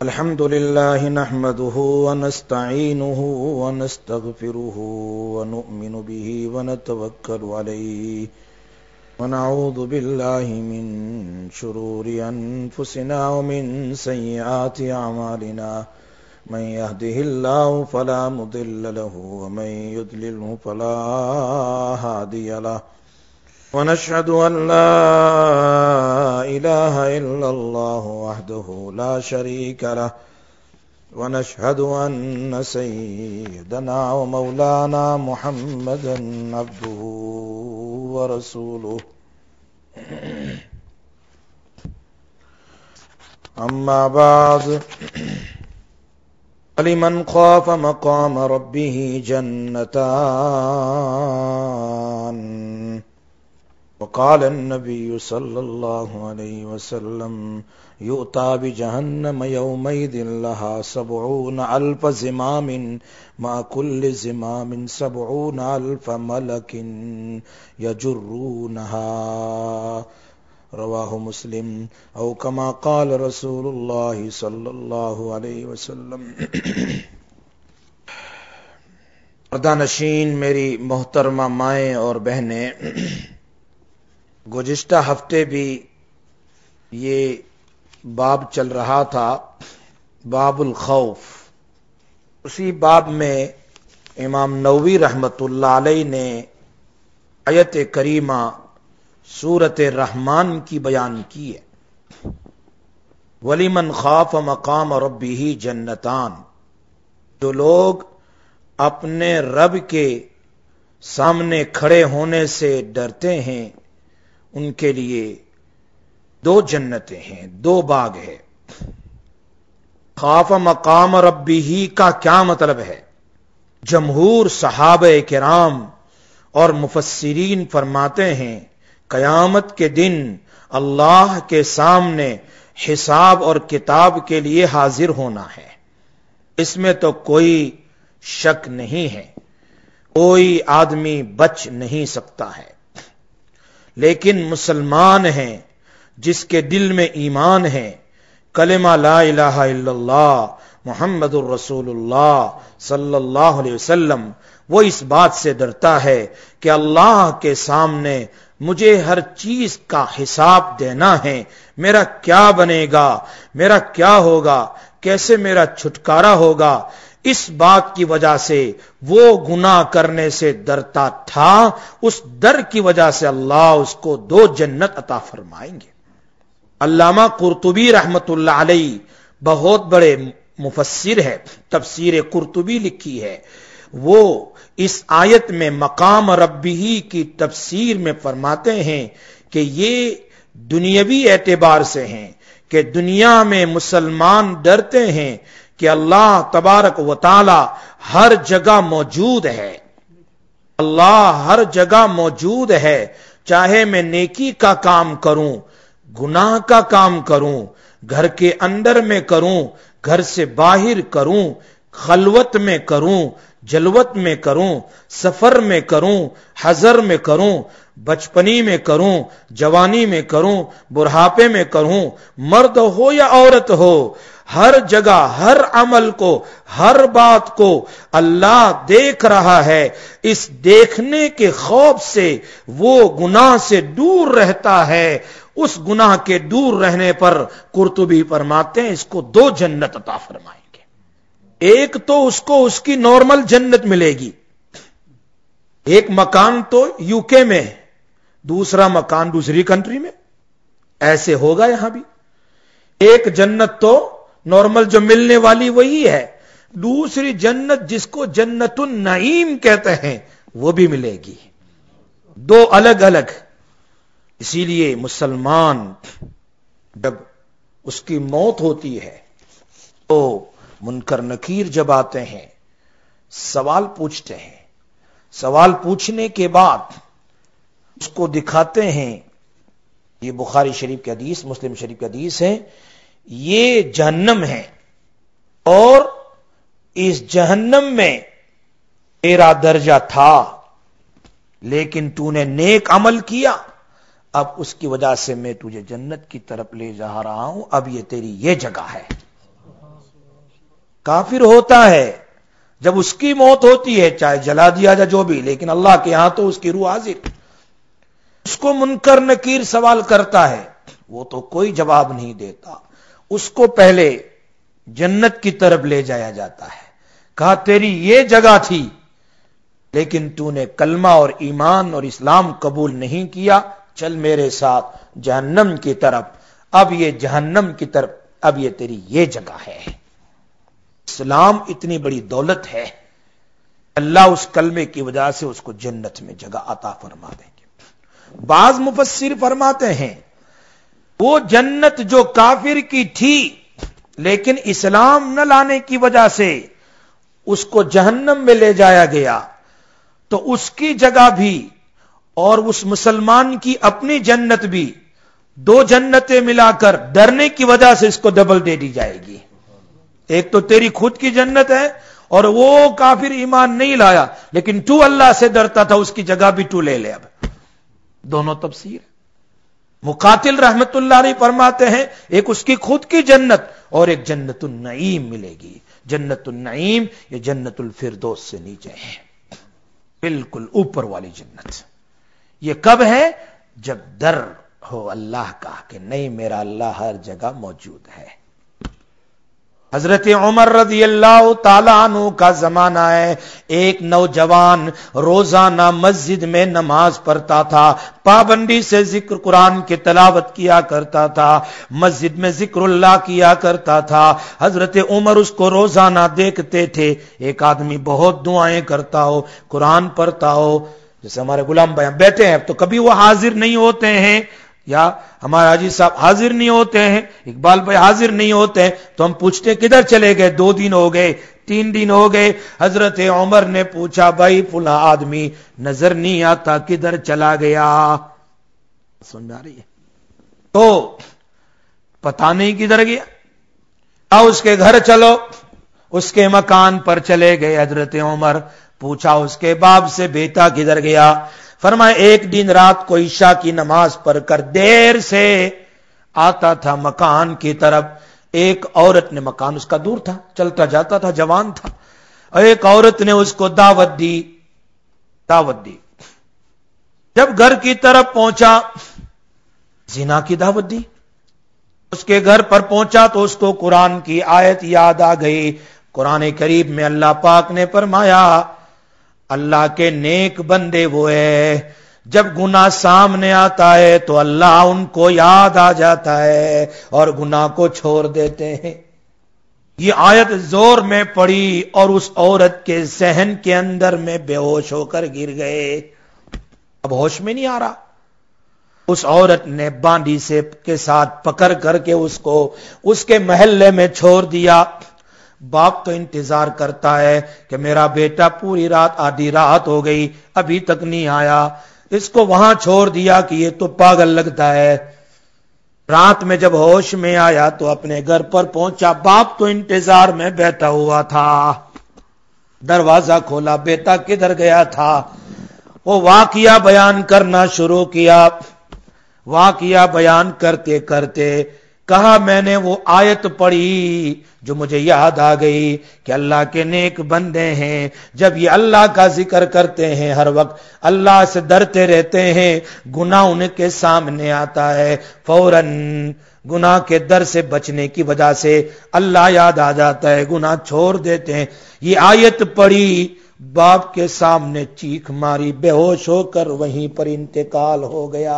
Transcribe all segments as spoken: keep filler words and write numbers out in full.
الحمد لله نحمده ونستعينه ونستغفره ونؤمن به ونتوكل عليه ونعوذ بالله من شرور أنفسنا ومن سيئات أعمالنا من يهده الله فلا مضل له ومن يضلله فلا هادي له ونشهد أن لا إله إلا الله وحده لا شريك له ونشهد أن سيدنا ومولانا محمدا عبده ورسوله أما بعد لمن خاف مقام ربه جنتان وقال النبي صلى الله عليه وسلم يؤتى بجهنم يومئذ لها سبعون ألف زمام مع كل زمام سبعون ألف ملك يجرونها رواه مسلم او كما قال رسول الله صلى الله عليه وسلم. پردہ میری محترمہ مائیں اور بہنیں، گزشتہ ہفتے بھی یہ باب چل رہا تھا، باب الخوف. اسی باب میں امام نووی رحمۃ اللہ علیہ نے آیت کریمہ سورۃ الرحمن کی بیان کی ہے، وَلِمَنْ خَافَ مَقَامَ رَبِّهِ جَنَّتَانِ. جو لوگ اپنے رب کے سامنے کھڑے ہونے سے ڈرتے ہیں ان کے لیے دو جنتیں ہیں، دو باغ ہے. خاف مقام ربہ کا کیا مطلب ہے؟ جمہور صحابہ کرام اور مفسرین فرماتے ہیں قیامت کے دن اللہ کے سامنے حساب اور کتاب کے لیے حاضر ہونا ہے، اس میں تو کوئی شک نہیں ہے، کوئی آدمی بچ نہیں سکتا ہے. لیکن مسلمان ہیں جس کے دل میں ایمان ہے، کلمہ لا الہ الا اللہ محمد الرسول اللہ صلی اللہ علیہ وسلم، وہ اس بات سے ڈرتا ہے کہ اللہ کے سامنے مجھے ہر چیز کا حساب دینا ہے، میرا کیا بنے گا، میرا کیا ہوگا، کیسے میرا چھٹکارا ہوگا. اس بات کی وجہ سے وہ گناہ کرنے سے ڈرتا تھا، اس ڈر کی وجہ سے اللہ اس کو دو جنت عطا فرمائیں گے. علامہ قرطبی رحمت اللہ علیہ بہت بڑے مفسر ہے، تفسیر قرطبی لکھی ہے. وہ اس آیت میں مقام ربہ کی تفسیر میں فرماتے ہیں کہ یہ دنیاوی اعتبار سے ہیں کہ دنیا میں مسلمان ڈرتے ہیں کہ اللہ تبارک و تعالی ہر جگہ موجود ہے، اللہ ہر جگہ موجود ہے، چاہے میں نیکی کا کام کروں، گناہ کا کام کروں، گھر کے اندر میں کروں، گھر سے باہر کروں، خلوت میں کروں، جلوت میں کروں، سفر میں کروں، حضر میں کروں، بچپنی میں کروں، جوانی میں کروں، بڑھاپے میں کروں، مرد ہو یا عورت ہو، ہر جگہ ہر عمل کو ہر بات کو اللہ دیکھ رہا ہے. اس دیکھنے کے خوف سے وہ گناہ سے دور رہتا ہے. اس گناہ کے دور رہنے پر قرطبی فرماتے ہیں اس کو دو جنت عطا فرمائیں گے. ایک تو اس کو اس کی نارمل جنت ملے گی، ایک مکان تو یو کے میں، دوسرا مکان دوسری کنٹری میں. ایسے ہوگا یہاں بھی. ایک جنت تو نارمل جو ملنے والی وہی ہے، دوسری جنت جس کو جنت النعیم کہتے ہیں وہ بھی ملے گی، دو الگ الگ. اسی لیے مسلمان جب اس کی موت ہوتی ہے تو منکر نکیر جب آتے ہیں سوال پوچھتے ہیں، سوال پوچھنے کے بعد اس کو دکھاتے ہیں. یہ بخاری شریف کی حدیث، مسلم شریف کی حدیث ہے، یہ جہنم ہے اور اس جہنم میں تیرا درجہ تھا لیکن تو نے نیک عمل کیا، اب اس کی وجہ سے میں تجھے جنت کی طرف لے جا رہا ہوں، اب یہ تیری یہ جگہ ہے. کافر ہوتا ہے جب اس کی موت ہوتی ہے چاہے جلا دیا جائے جو بھی، لیکن اللہ کے ہاں تو اس کی روح حاضر. اس کو منکر نکیر سوال کرتا ہے، وہ تو کوئی جواب نہیں دیتا. اس کو پہلے جنت کی طرف لے جایا جاتا ہے، کہا تیری یہ جگہ تھی لیکن تو نے کلمہ اور ایمان اور اسلام قبول نہیں کیا، چل میرے ساتھ جہنم کی طرف. اب یہ جہنم کی طرف، اب یہ تیری یہ جگہ ہے. اسلام اتنی بڑی دولت ہے، اللہ اس کلمے کی وجہ سے اس کو جنت میں جگہ عطا فرما دیں گے. بعض مفسر فرماتے ہیں وہ جنت جو کافر کی تھی لیکن اسلام نہ لانے کی وجہ سے اس کو جہنم میں لے جایا گیا، تو اس کی جگہ بھی اور اس مسلمان کی اپنی جنت بھی، دو جنتیں ملا کر ڈرنے کی وجہ سے اس کو ڈبل دے دی جائے گی. ایک تو تیری خود کی جنت ہے اور وہ کافر ایمان نہیں لایا لیکن تو اللہ سے ڈرتا تھا، اس کی جگہ بھی تو لے لے. اب دونوں تفسیر. مقاتل رحمت اللہ علیہ فرماتے ہیں ایک اس کی خود کی جنت اور ایک جنت النعیم ملے گی. جنت النعیم یہ جنت الفردوس سے نیچے ہے، بالکل اوپر والی جنت. یہ کب ہے؟ جب ڈر ہو اللہ کا کہ نہیں میرا اللہ ہر جگہ موجود ہے. حضرت عمر رضی اللہ تعالیٰ عنہ کا زمانہ ہے. ایک نوجوان روزانہ مسجد میں نماز پڑھتا تھا، پابندی سے ذکر قرآن کی تلاوت کیا کرتا تھا، مسجد میں ذکر اللہ کیا کرتا تھا. حضرت عمر اس کو روزانہ دیکھتے تھے. ایک آدمی بہت دعائیں کرتا ہو، قرآن پڑھتا ہو، جیسے ہمارے غلام بھائی بیٹھے ہیں تو کبھی وہ حاضر نہیں ہوتے ہیں، یا ہمارے حاجی صاحب حاضر نہیں ہوتے ہیں، اقبال بھائی حاضر نہیں ہوتے ہیں، تو ہم پوچھتے کدھر چلے گئے؟ دو دن ہو گئے، تین دن ہو گئے. حضرت عمر نے پوچھا بھائی فلاں آدمی نظر نہیں آتا، کدھر چلا گیا؟ سن جا رہی ہے؟ تو پتہ نہیں کدھر گیا. آؤ اس کے گھر چلو. اس کے مکان پر چلے گئے حضرت عمر. پوچھا اس کے باپ سے بیٹا کدھر گیا؟ فرمایا ایک دن رات کو عشاء کی نماز پڑھ کر دیر سے آتا تھا مکان کی طرف. ایک عورت نے، مکان اس کا دور تھا، چلتا جاتا تھا، جوان تھا، اور ایک عورت نے اس کو دعوت دی دعوت دی جب گھر کی طرف پہنچا زنا کی دعوت دی. اس کے گھر پر پہنچا تو اس کو قرآن کی آیت یاد آ گئی. قرآن کریم میں اللہ پاک نے فرمایا اللہ کے نیک بندے وہ ہے جب گناہ سامنے آتا ہے تو اللہ ان کو یاد آ جاتا ہے اور گناہ کو چھوڑ دیتے ہیں. یہ آیت زور میں پڑی اور اس عورت کے ذہن کے اندر میں بے ہوش ہو کر گر گئے. اب ہوش میں نہیں آ رہا. اس عورت نے باندی سے کے ساتھ پکڑ کر کے اس کو اس کے محلے میں چھوڑ دیا. باپ تو انتظار کرتا ہے کہ میرا بیٹا پوری رات، آدھی رات ہو گئی ابھی تک نہیں آیا. اس کو وہاں چھوڑ دیا کہ یہ تو پاگل لگتا ہے. رات میں جب ہوش میں آیا تو اپنے گھر پر پہنچا. باپ تو انتظار میں بیٹھا ہوا تھا. دروازہ کھولا، بیٹا کدھر گیا تھا؟ وہ واقعہ بیان کرنا شروع کیا. واقعہ بیان کرتے کرتے کہا میں نے وہ آیت پڑھی جو مجھے یاد آ گئی کہ اللہ کے نیک بندے ہیں جب یہ اللہ کا ذکر کرتے ہیں، ہر وقت اللہ سے ڈرتے رہتے ہیں، گناہ ان کے سامنے آتا ہے فوراً گناہ کے در سے بچنے کی وجہ سے اللہ یاد آ جاتا ہے، گناہ چھوڑ دیتے ہیں. یہ آیت پڑھی، باپ کے سامنے چیخ ماری، بے ہوش ہو کر وہیں پر انتقال ہو گیا.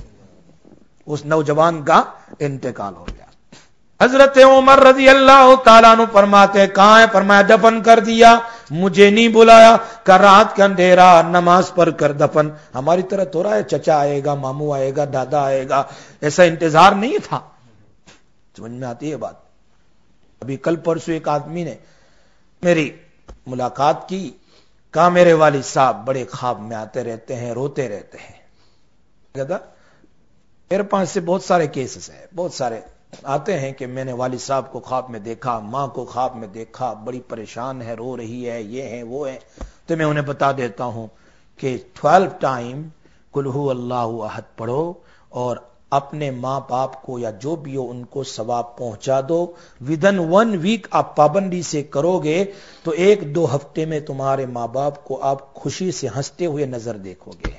اس نوجوان کا انتقال ہو گیا. حضرت عمر رضی اللہ تعالیٰ عنہ فرماتے کہاں ہے؟ فرمایا دفن کر دیا. مجھے نہیں بلایا کہ رات کا اندھیرا نماز پڑھ کر دفن. ہماری طرح تو رہا ہے چچا آئے گا، ماموں آئے گا، دادا آئے گا، ایسا انتظار نہیں تھا. سمجھ میں آتی ہے بات؟ ابھی کل پرسوں ایک آدمی نے میری ملاقات کی، کہا میرے والد صاحب بڑے خواب میں آتے رہتے ہیں، روتے رہتے ہیں. کہتا میرے پاس سے بہت سارے کیسز ہیں، بہت سارے آتے ہیں کہ میں نے والد صاحب کو خواب میں دیکھا، ماں کو خواب میں دیکھا، بڑی پریشان ہے، رو رہی ہے، یہ ہے وہ ہے. تو میں انہیں بتا دیتا ہوں کہ ٹویلو ٹائم قل ہو اللہ احد پڑھو اور اپنے ماں باپ کو یا جو بھی ہو ان کو ثواب پہنچا دو. ودن ون ویک آپ پابندی سے کرو گے تو ایک دو ہفتے میں تمہارے ماں باپ کو آپ خوشی سے ہنستے ہوئے نظر دیکھو گے.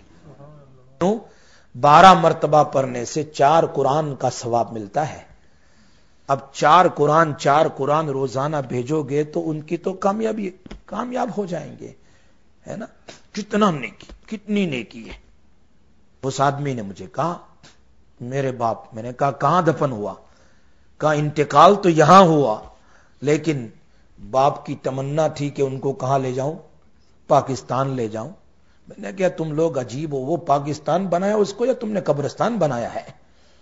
بارہ مرتبہ پڑھنے سے چار قرآن کا ثواب ملتا ہے. اب چار قرآن چار قرآن روزانہ بھیجو گے تو ان کی تو کامیابی کامیاب ہو جائیں گے, ہے نا. کتنا نیکی, کتنی نیکی ہے. اس آدمی نے مجھے کہا میرے باپ, میں نے کہا کہاں دفن ہوا؟ کہا انتقال تو یہاں ہوا لیکن باپ کی تمنا تھی کہ ان کو کہاں لے جاؤں؟ پاکستان لے جاؤں. میں نے کہا تم لوگ عجیب ہو, وہ پاکستان بنایا اس کو یا تم نے قبرستان بنایا ہے؟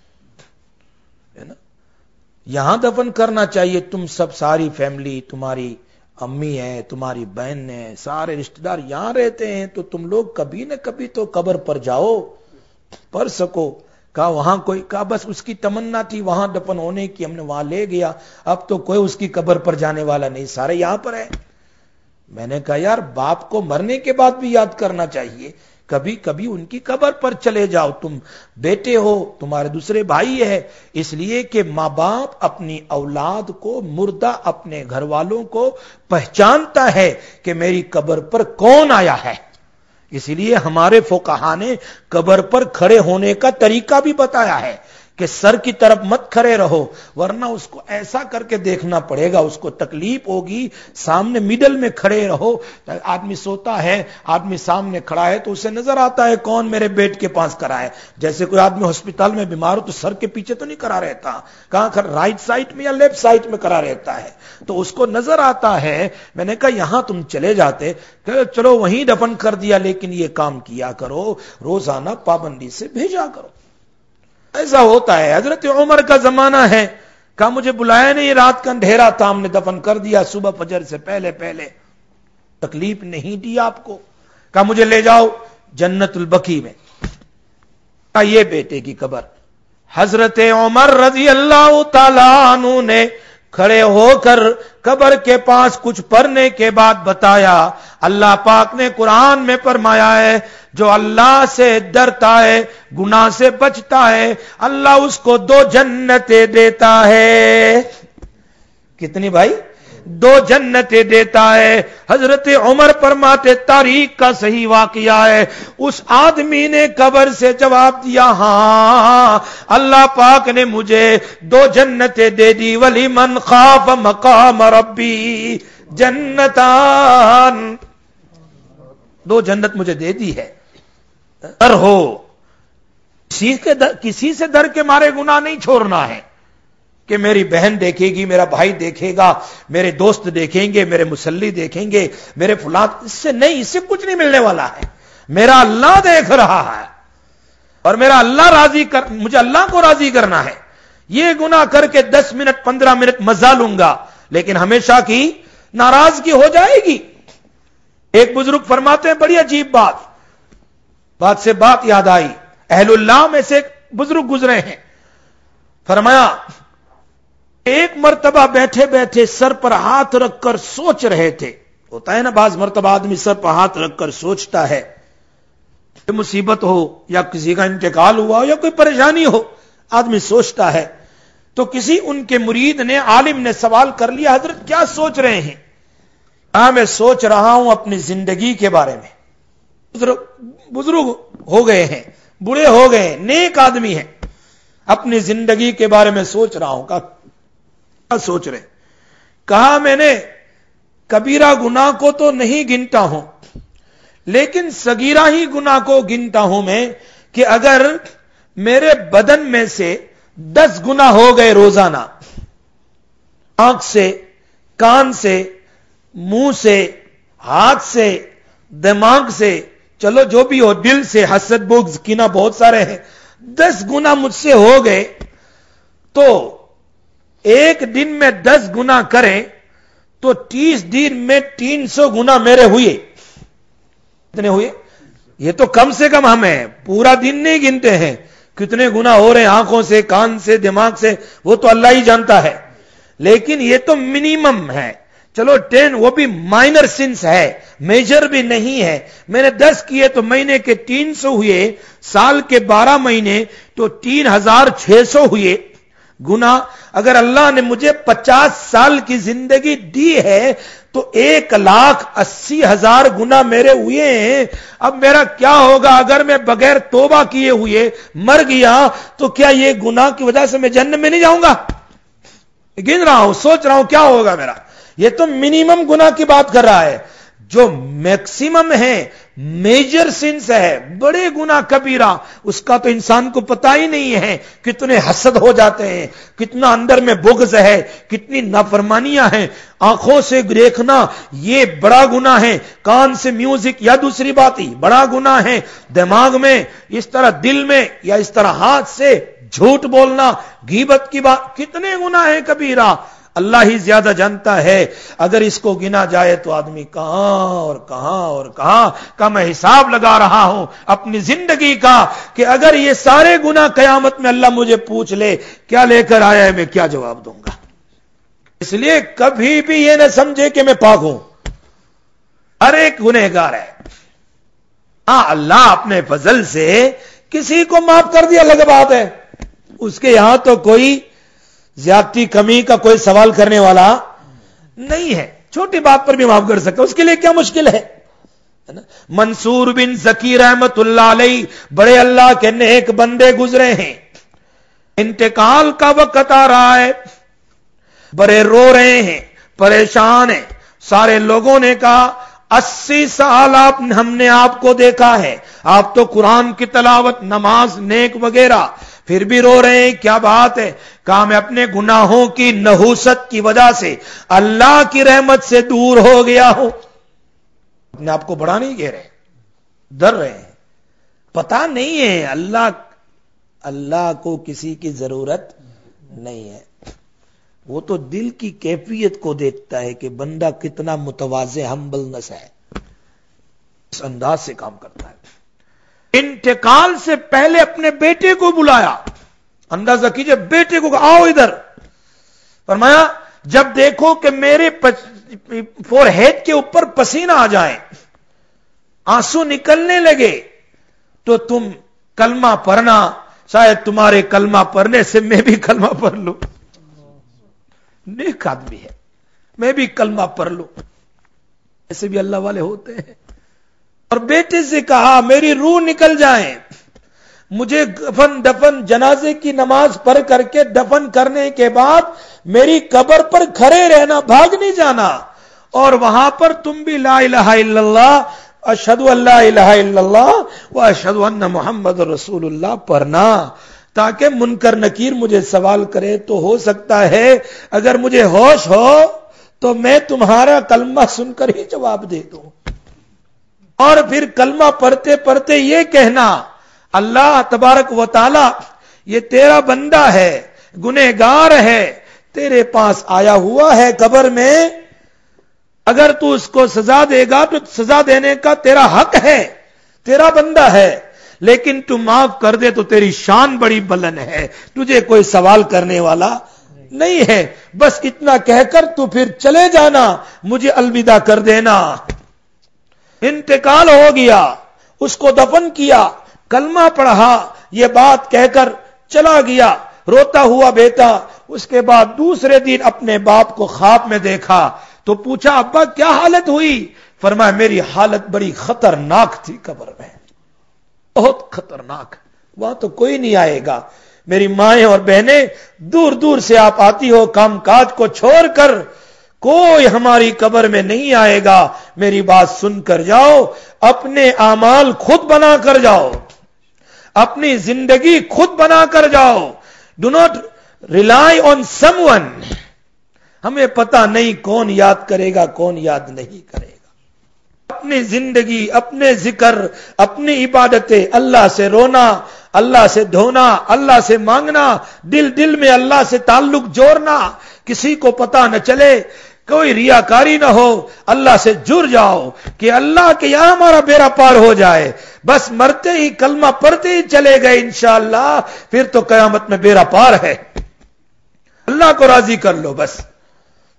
یہاں دفن کرنا چاہیے. تم سب ساری فیملی, تمہاری امی ہے, تمہاری بہن ہے, سارے رشتہ دار یہاں رہتے ہیں تو تم لوگ کبھی نہ کبھی تو قبر پر جاؤ, پڑھ سکو. کہا وہاں کوئی, کہا بس اس کی تمنا تھی وہاں دفن ہونے کی, ہم نے وہاں لے گیا, اب تو کوئی اس کی قبر پر جانے والا نہیں, سارے یہاں پر ہیں. میں نے کہا یار باپ کو مرنے کے بعد بھی یاد کرنا چاہیے, کبھی کبھی ان کی قبر پر چلے جاؤ. تم بیٹے ہو, تمہارے دوسرے بھائی ہے, اس لیے کہ ماں باپ اپنی اولاد کو, مردہ اپنے گھر والوں کو پہچانتا ہے کہ میری قبر پر کون آیا ہے. اسی لیے ہمارے فقہا نے قبر پر کھڑے ہونے کا طریقہ بھی بتایا ہے کہ سر کی طرف مت کھڑے رہو ورنہ اس کو ایسا کر کے دیکھنا پڑے گا, اس کو تکلیف ہوگی. سامنے مڈل میں کھڑے رہو. آدمی سوتا ہے, آدمی سامنے کھڑا ہے تو اسے نظر آتا ہے کون میرے بیڈ کے پاس کھڑا ہے. جیسے کوئی آدمی ہسپتال میں بیمار ہو تو سر کے پیچھے تو نہیں کھڑا رہتا, کہاں کھڑا, رائٹ سائڈ میں یا لیفٹ سائڈ میں کھڑا رہتا ہے, تو اس کو نظر آتا ہے. میں نے کہا یہاں تم چلے جاتے, کہ چلو وہیں دفن کر دیا, لیکن یہ کام کیا کرو, روزانہ پابندی سے بھیجا کرو. ایسا ہوتا ہے. حضرت عمر کا زمانہ ہے, کہا مجھے بلایا نہیں, رات کا اندھیرا تھا, ہم نے دفن کر دیا صبح فجر سے پہلے پہلے, تکلیف نہیں دی آپ کو. کہا مجھے لے جاؤ جنت البقیع میں. کہا یہ بیٹے کی قبر. حضرت عمر رضی اللہ تعالیٰ عنہ نے کھڑے ہو کر قبر کے پاس کچھ پڑھنے کے بعد بتایا, اللہ پاک نے قرآن میں فرمایا ہے جو اللہ سے ڈرتا ہے, گناہ سے بچتا ہے, اللہ اس کو دو جنتیں دیتا ہے. کتنی بھائی؟ دو جنتیں دیتا ہے. حضرت عمر فرماتے تاریخ کا صحیح واقعہ ہے, اس آدمی نے قبر سے جواب دیا ہاں اللہ پاک نے مجھے دو جنتیں دے دی, ولی من خاف مقام ربی جنتان, دو جنت مجھے دے دی ہے. ڈر ہو, کسی کے در, کسی سے ڈر کے مارے گناہ نہیں چھوڑنا ہے کہ میری بہن دیکھے گی, میرا بھائی دیکھے گا, میرے دوست دیکھیں گے, میرے مسلی دیکھیں گے, میرے فلاں, اس سے نہیں, اس سے کچھ نہیں ملنے والا ہے. میرا اللہ دیکھ رہا ہے اور میرا اللہ راضی کر, مجھے اللہ کو راضی کرنا ہے. یہ گناہ کر کے دس منٹ پندرہ منٹ مزہ لوں گا لیکن ہمیشہ کی ناراضگی ہو جائے گی. ایک بزرگ فرماتے ہیں بڑی عجیب بات, بات سے بات یاد آئی. اہل اللہ میں سے ایک بزرگ گزرے ہیں, فرمایا ایک مرتبہ بیٹھے بیٹھے سر پر ہاتھ رکھ کر سوچ رہے تھے. ہوتا ہے نا بعض مرتبہ آدمی سر پر ہاتھ رکھ کر سوچتا ہے, مصیبت ہو یا کسی کا انتقال ہوا ہو یا کوئی پریشانی ہو, آدمی سوچتا ہے. تو کسی ان کے مرید نے, عالم نے سوال کر لیا, حضرت کیا سوچ رہے ہیں؟ ہاں میں سوچ رہا ہوں اپنی زندگی کے بارے میں. بزرگ ہو گئے ہیں, بوڑھے ہو گئے ہیں, نیک آدمی ہیں, اپنی زندگی کے بارے میں سوچ رہا ہوں. کہا کیا سوچ رہے؟ کہا میں نے کبیرہ گناہ کو تو نہیں گنتا ہوں لیکن صغیرہ ہی گناہ کو گنتا ہوں میں, کہ اگر میرے بدن میں سے دس گناہ ہو گئے روزانہ, آنکھ سے, کان سے, منہ سے, ہاتھ سے, دماغ سے, چلو جو بھی ہو, دل سے, حسد بغض کینہ بہت سارے ہیں, دس گناہ مجھ سے ہو گئے, تو ایک دن میں دس گناہ کریں تو تیس دن میں تین سو گناہ میرے ہوئے. کتنے ہوئے؟ یہ تو کم سے کم ہمیں پورا دن نہیں گنتے ہیں کتنے گناہ ہو رہے ہیں, آنکھوں سے, کان سے, دماغ سے, وہ تو اللہ ہی جانتا ہے, لیکن یہ تو منیمم ہے. چلو ٹین وہ بھی مائنر سنس ہے، میجر بھی نہیں ہے. میں نے دس کیے تو مہینے کے تین سو ہوئے، سال کے بارہ مہینے تو تین ہزار چھ سو ہوئے گنا. اگر اللہ نے مجھے پچاس سال کی زندگی دی ہے تو ایک لاکھ اسی ہزار گنا میرے ہوئے ہیں. اب میرا کیا ہوگا اگر میں بغیر توبہ کیے ہوئے مر گیا؟ تو کیا یہ گناہ کی وجہ سے میں جنت میں نہیں جاؤں گا؟ گن رہا ہوں، سوچ رہا ہوں کیا ہوگا میرا. یہ تو منیمم گناہ کی بات کر رہا ہے. جو میکسیمم ہے میجر سنس ہے، بڑے گناہ کبیرہ، اس کا تو انسان کو پتا ہی نہیں ہے. کتنے حسد ہو جاتے ہیں، کتنا اندر میں بغض ہے، کتنی نافرمانیاں ہیں. آنکھوں سے دیکھنا یہ بڑا گناہ ہے، کان سے میوزک یا دوسری بات ہی بڑا گناہ ہے، دماغ میں اس طرح، دل میں یا اس طرح ہاتھ سے جھوٹ بولنا، غیبت کی بات، کتنے گناہ ہیں کبیرہ. اللہ ہی زیادہ جانتا ہے. اگر اس کو گنا جائے تو آدمی کہاں اور کہاں اور کہاں کا میں حساب لگا رہا ہوں اپنی زندگی کا، کہ اگر یہ سارے گناہ قیامت میں اللہ مجھے پوچھ لے کیا لے کر آیا ہے، میں کیا جواب دوں گا. اس لیے کبھی بھی یہ نہ سمجھے کہ میں پاک ہوں، ہر ایک گنہگار ہے. ہاں اللہ اپنے فضل سے کسی کو معاف کر دیا الگ بات ہے، اس کے یہاں تو کوئی زیادتی کمی کا کوئی سوال کرنے والا نہیں ہے، چھوٹی بات پر بھی معاف کر سکتا، اس کے لیے کیا مشکل ہے. منصور بن زکی رحمت اللہ علیہ بڑے اللہ کے نیک بندے گزرے ہیں، انتقال کا وقت آ رہا ہے، بڑے رو رہے ہیں، پریشان ہیں. سارے لوگوں نے کہا اسی سال آپ ہم نے آپ کو دیکھا ہے، آپ تو قرآن کی تلاوت، نماز، نیک وغیرہ، پھر بھی رو رہے ہیں، کیا بات ہے؟ کہا میں اپنے گناہوں کی نحوست کی وجہ سے اللہ کی رحمت سے دور ہو گیا ہوں. اپنے آپ کو بڑا نہیں کہہ رہے، ڈر رہے ہیں، پتا نہیں ہے اللہ اللہ کو کسی کی ضرورت نہیں ہے. وہ تو دل کی کیفیت کو دیکھتا ہے کہ بندہ کتنا متواضع ہمبل نس ہے، اس انداز سے کام کرتا ہے. انتقال سے پہلے اپنے بیٹے کو بلایا، اندازہ کیجئے، بیٹے کو آؤ ادھر. فرمایا جب دیکھو کہ میرے فور ہیڈ کے اوپر پسینہ آ جائے، آنسو نکلنے لگے، تو تم کلمہ پڑھنا، شاید تمہارے کلمہ پڑھنے سے میں بھی کلمہ پڑھ لوں. نیک آدمی ہے، میں بھی کلمہ پڑھ لوں. ایسے بھی اللہ والے ہوتے ہیں. اور بیٹے سے کہا میری روح نکل جائے، مجھے دفن دفن جنازے کی نماز پڑھ کر کے دفن کرنے کے بعد میری قبر پر کھڑے رہنا، بھاگ نہیں جانا، اور وہاں پر تم بھی لا الہ الا اللہ، اشہد ان لا الہ الا اللہ و اشہد ان محمد رسول اللہ پڑھنا، تاکہ منکر نکیر مجھے سوال کرے تو ہو سکتا ہے اگر مجھے ہوش ہو تو میں تمہارا کلمہ سن کر ہی جواب دے دوں. اور پھر کلمہ پڑھتے پڑھتے یہ کہنا اللہ تبارک و تعالی یہ تیرا بندہ ہے، گنہگار ہے، تیرے پاس آیا ہوا ہے قبر میں، اگر تو اس کو سزا دے گا تو سزا دینے کا تیرا حق ہے، تیرا بندہ ہے، لیکن تو معاف کر دے تو تیری شان بڑی بلند ہے، تجھے کوئی سوال کرنے والا نہیں ہے. بس اتنا کہہ کر تو پھر چلے جانا، مجھے الوداع کر دینا. انتقال ہو گیا، اس کو دفن کیا، کلمہ پڑھا، یہ بات کہہ کر چلا گیا روتا ہوا بیٹا. اس کے بعد دوسرے دن اپنے باپ کو خواب میں دیکھا تو پوچھا ابا کیا حالت ہوئی؟ فرمایا میری حالت بڑی خطرناک تھی قبر میں، بہت خطرناک، وہاں تو کوئی نہیں آئے گا. میری مائیں اور بہنیں دور دور سے آپ آتی ہو، کام کاج کو چھوڑ کر، کوئی ہماری قبر میں نہیں آئے گا. میری بات سن کر جاؤ، اپنے اعمال خود بنا کر جاؤ، اپنی زندگی خود بنا کر جاؤ. Do not rely on someone. ہمیں پتا نہیں کون یاد کرے گا کون یاد نہیں کرے گا. اپنی زندگی، اپنے ذکر، اپنی عبادتیں، اللہ سے رونا، اللہ سے دھونا، اللہ سے مانگنا، دل دل میں اللہ سے تعلق جوڑنا، کسی کو پتا نہ چلے، کوئی ریاکاری نہ ہو، اللہ سے جڑ جاؤ کہ اللہ کے یہاں ہمارا بیڑا پار ہو جائے. بس مرتے ہی کلمہ پڑھتے ہی چلے گئے انشاءاللہ، پھر تو قیامت میں بیڑا پار ہے. اللہ کو راضی کر لو بس.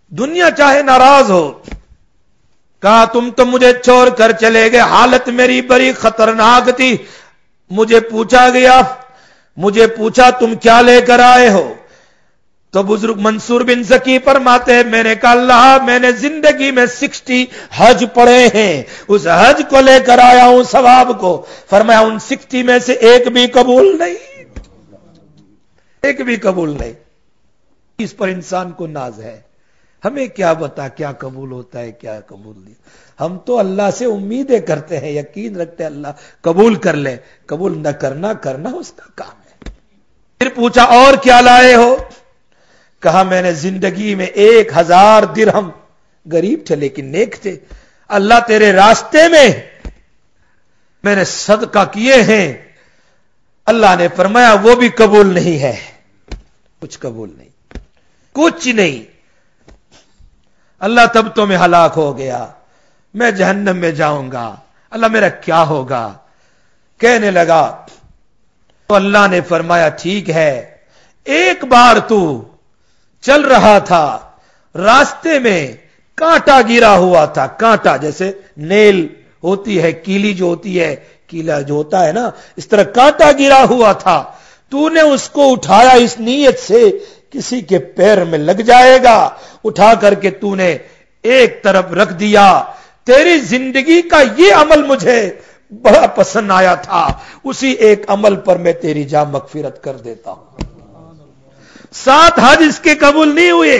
دنیا چاہے ناراض ہو، کہا تم تو مجھے چھوڑ کر چلے گئے، حالت میری بڑی خطرناک تھی، مجھے پوچھا گیا، مجھے پوچھا تم کیا لے کر آئے ہو؟ تو بزرگ منصور بن زکی فرماتے ہیں میں نے کہا اللہ میں نے زندگی میں سکسٹی حج پڑھے ہیں، اس حج کو لے کر آیا ہوں ثواب کو۔ فرمایا ان سکسٹی میں سے ایک بھی قبول نہیں، ایک بھی قبول نہیں۔ اس پر انسان کو ناز ہے، ہمیں کیا بتا کیا قبول ہوتا ہے کیا قبول نہیں، ہم تو اللہ سے امیدیں کرتے ہیں، یقین رکھتے ہیں اللہ قبول کر لے، قبول نہ کرنا کرنا اس کا کام ہے۔ پھر پوچھا اور کیا لائے ہو؟ کہا میں نے زندگی میں ایک ہزار درہم، غریب تھے لیکن نیک تھے، اللہ تیرے راستے میں میں نے صدقہ کیے ہیں، اللہ نے فرمایا وہ بھی قبول نہیں ہے، کچھ قبول نہیں، کچھ نہیں۔ اللہ تب تو میں ہلاک ہو گیا، میں جہنم میں جاؤں گا، اللہ میرا کیا ہوگا؟ کہنے لگا تو اللہ نے فرمایا ٹھیک ہے، ایک بار تو چل رہا تھا، راستے میں کانٹا گرا ہوا تھا، کانٹا جیسے نیل ہوتی ہے، کیلی جو ہوتی ہے، کیلا جو ہوتا ہے نا، اس طرح کانٹا گرا ہوا تھا، تو نے اس کو اٹھایا اس نیت سے کسی کے پیر میں لگ جائے گا، اٹھا کر کے تو نے ایک طرف رکھ دیا۔ تیری زندگی کا یہ عمل مجھے بڑا پسند آیا تھا، اسی ایک عمل پر میں تیری جا مغفرت کر دیتا ہوں۔ سات حج اس کے قبول نہیں ہوئے،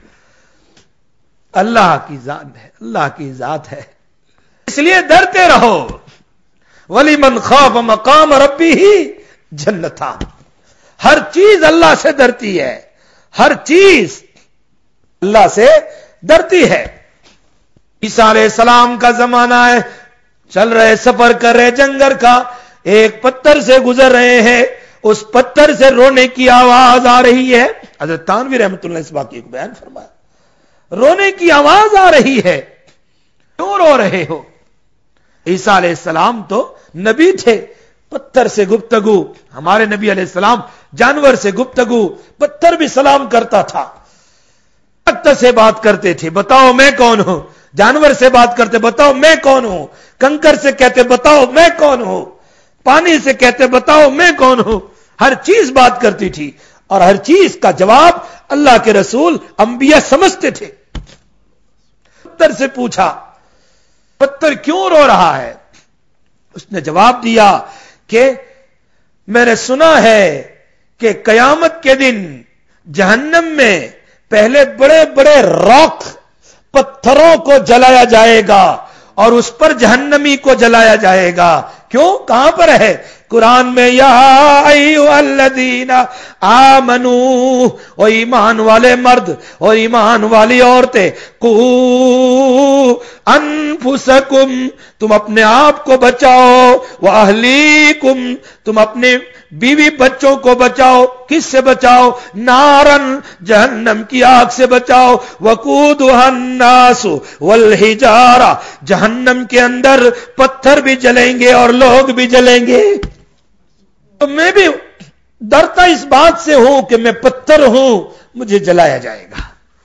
اللہ کی ذات ہے، اللہ کی ذات ہے، اس لیے ڈرتے رہو۔ وَلِمَنْ خَافَ مَقَامَ رَبِّهِ جَنَّتَانِ، ہر چیز اللہ سے ڈرتی ہے، ہر چیز اللہ سے ڈرتی ہے۔ عیسیٰ علیہ السلام کا زمانہ ہے، چل رہے سفر کر رہے جنگل کا، ایک پتھر سے گزر رہے ہیں، اس پتھر سے رونے کی آواز آ رہی ہے۔ حضرت تھانوی رحمۃ اللہ اس واقعے کو بیان فرمایا، رونے کی آواز آ رہی ہے، کیوں رو رہے ہو؟ عیسیٰ علیہ السلام تو نبی تھے، پتھر سے گفتگو، ہمارے نبی علیہ السلام جانور سے گفتگو، پتھر بھی سلام کرتا تھا، پتھر سے بات کرتے تھے بتاؤ میں کون ہوں، جانور سے بات کرتے بتاؤ میں کون ہوں، کنکر سے کہتے بتاؤ میں کون ہوں، پانی سے کہتے بتاؤ میں کون ہوں، ہر چیز بات کرتی تھی اور ہر چیز کا جواب اللہ کے رسول انبیاء سمجھتے تھے۔ پتھر سے پوچھا پتھر کیوں رو رہا ہے؟ اس نے جواب دیا کہ میں نے سنا ہے کہ قیامت کے دن جہنم میں پہلے بڑے بڑے راک پتھروں کو جلایا جائے گا اور اس پر جہنمی کو جلایا جائے گا۔ کیوں؟ کہاں پر ہے؟ قرآن میں یا ایھا الذین آمنو، او ایمان والے مرد اور ایمان والی عورتیں، قوا انفسکم، تم اپنے آپ کو بچاؤ، واہلیکم، تم اپنے بیوی بچوں کو بچاؤ، کس سے بچاؤ؟ نارن، جہنم کی آگ سے بچاؤ، وقودھا الناس والحجارہ، جہنم کے اندر پتھر بھی جلیں گے اور لوگ بھی جلیں گے۔ تو میں بھی ڈرتا اس بات سے ہوں کہ میں پتھر ہوں، مجھے جلایا جائے گا۔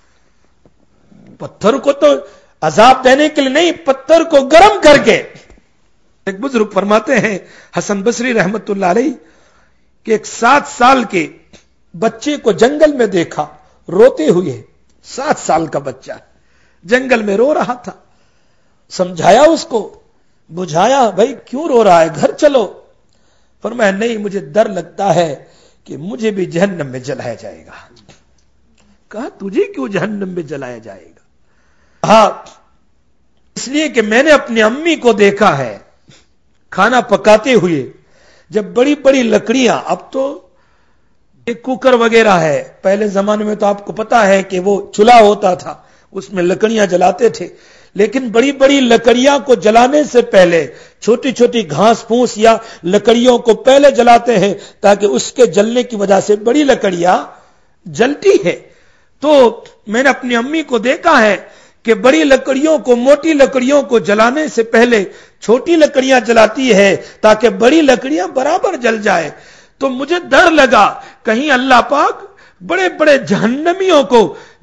پتھر کو تو عذاب دینے کے لیے نہیں، پتھر کو گرم کر کے۔ ایک بزرگ فرماتے ہیں حسن بصری رحمت اللہ علیہ کہ ایک سات سال کے بچے کو جنگل میں دیکھا روتے ہوئے، سات سال کا بچہ جنگل میں رو رہا تھا، سمجھایا اس کو، بجھایا بھائی کیوں رو رہا ہے، گھر چلو۔ فرمایا نہیں مجھے ڈر لگتا ہے کہ مجھے بھی جہنم میں جلایا جائے گا۔ کہا تجھے کیوں جہنم میں جلایا جائے گا؟ ہاں اس لیے کہ میں نے اپنی امی کو دیکھا ہے کھانا پکاتے ہوئے، جب بڑی بڑی لکڑیاں، اب تو ایک کوکر وغیرہ ہے، پہلے زمانے میں تو آپ کو پتا ہے کہ وہ چولہا ہوتا تھا، اس میں لکڑیاں جلاتے تھے، لیکن بڑی بڑی لکڑیاں کو جلانے سے پہلے چھوٹی چھوٹی گھاس پھوس یا لکڑیوں کو پہلے جلاتے ہیں تاکہ اس کے جلنے کی وجہ سے بڑی لکڑیاں جلتی ہے۔ تو میں نے اپنی امی کو دیکھا ہے کہ بڑی لکڑیوں کو، موٹی لکڑیوں کو جلانے سے پہلے چھوٹی لکڑیاں جلاتی ہے تاکہ بڑی لکڑیاں برابر جل جائے۔ تو مجھے ڈر لگا کہیں اللہ پاک بڑے بڑے جہنمیوں کو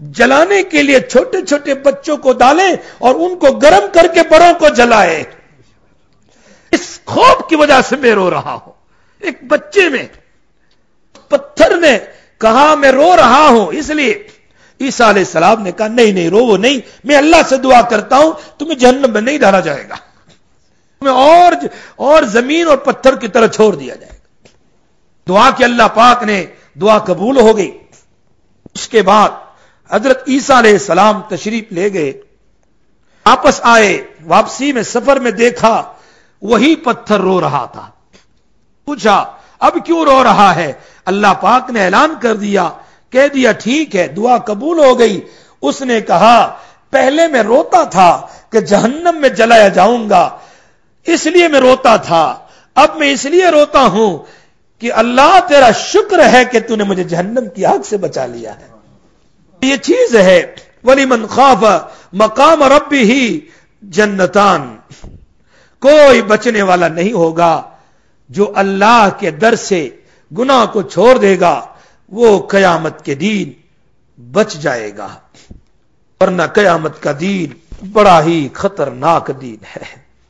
جلانے کے لیے چھوٹے چھوٹے بچوں کو ڈالے اور ان کو گرم کر کے بڑوں کو جلائے. اس خوف کی وجہ سے میں رو رہا ہوں. ایک بچے میں پتھر نے کہا میں رو رہا ہوں اس لیے. عیسیٰ علیہ السلام نے کہا نہیں نہیں رو وہ نہیں, میں اللہ سے دعا کرتا ہوں تمہیں جہنم میں نہیں ڈالا جائے گا, تمہیں اور اور زمین اور پتھر کی طرح چھوڑ دیا جائے گا. دعا کی اللہ پاک نے دعا قبول ہو گئی. اس کے بعد حضرت عیسیٰ علیہ السلام تشریف لے گئے, واپس آئے, واپسی میں سفر میں دیکھا وہی پتھر رو رہا تھا. پوچھا اب کیوں رو رہا ہے؟ اللہ پاک نے اعلان کر دیا, کہہ دیا ٹھیک ہے دعا قبول ہو گئی. اس نے کہا پہلے میں روتا تھا کہ جہنم میں جلایا جاؤں گا اس لیے میں روتا تھا, اب میں اس لیے روتا ہوں کہ اللہ تیرا شکر ہے کہ تو نے مجھے جہنم کی آگ سے بچا لیا ہے. یہ چیز ہے وَلِمَنْ خَافَ مَقَامَ رَبِّهِ جنتان. کوئی بچنے والا نہیں ہوگا جو اللہ کے در سے گناہ کو چھوڑ دے گا, وہ قیامت کے دن بچ جائے گا, ورنہ قیامت کا دن بڑا ہی خطرناک دن ہے.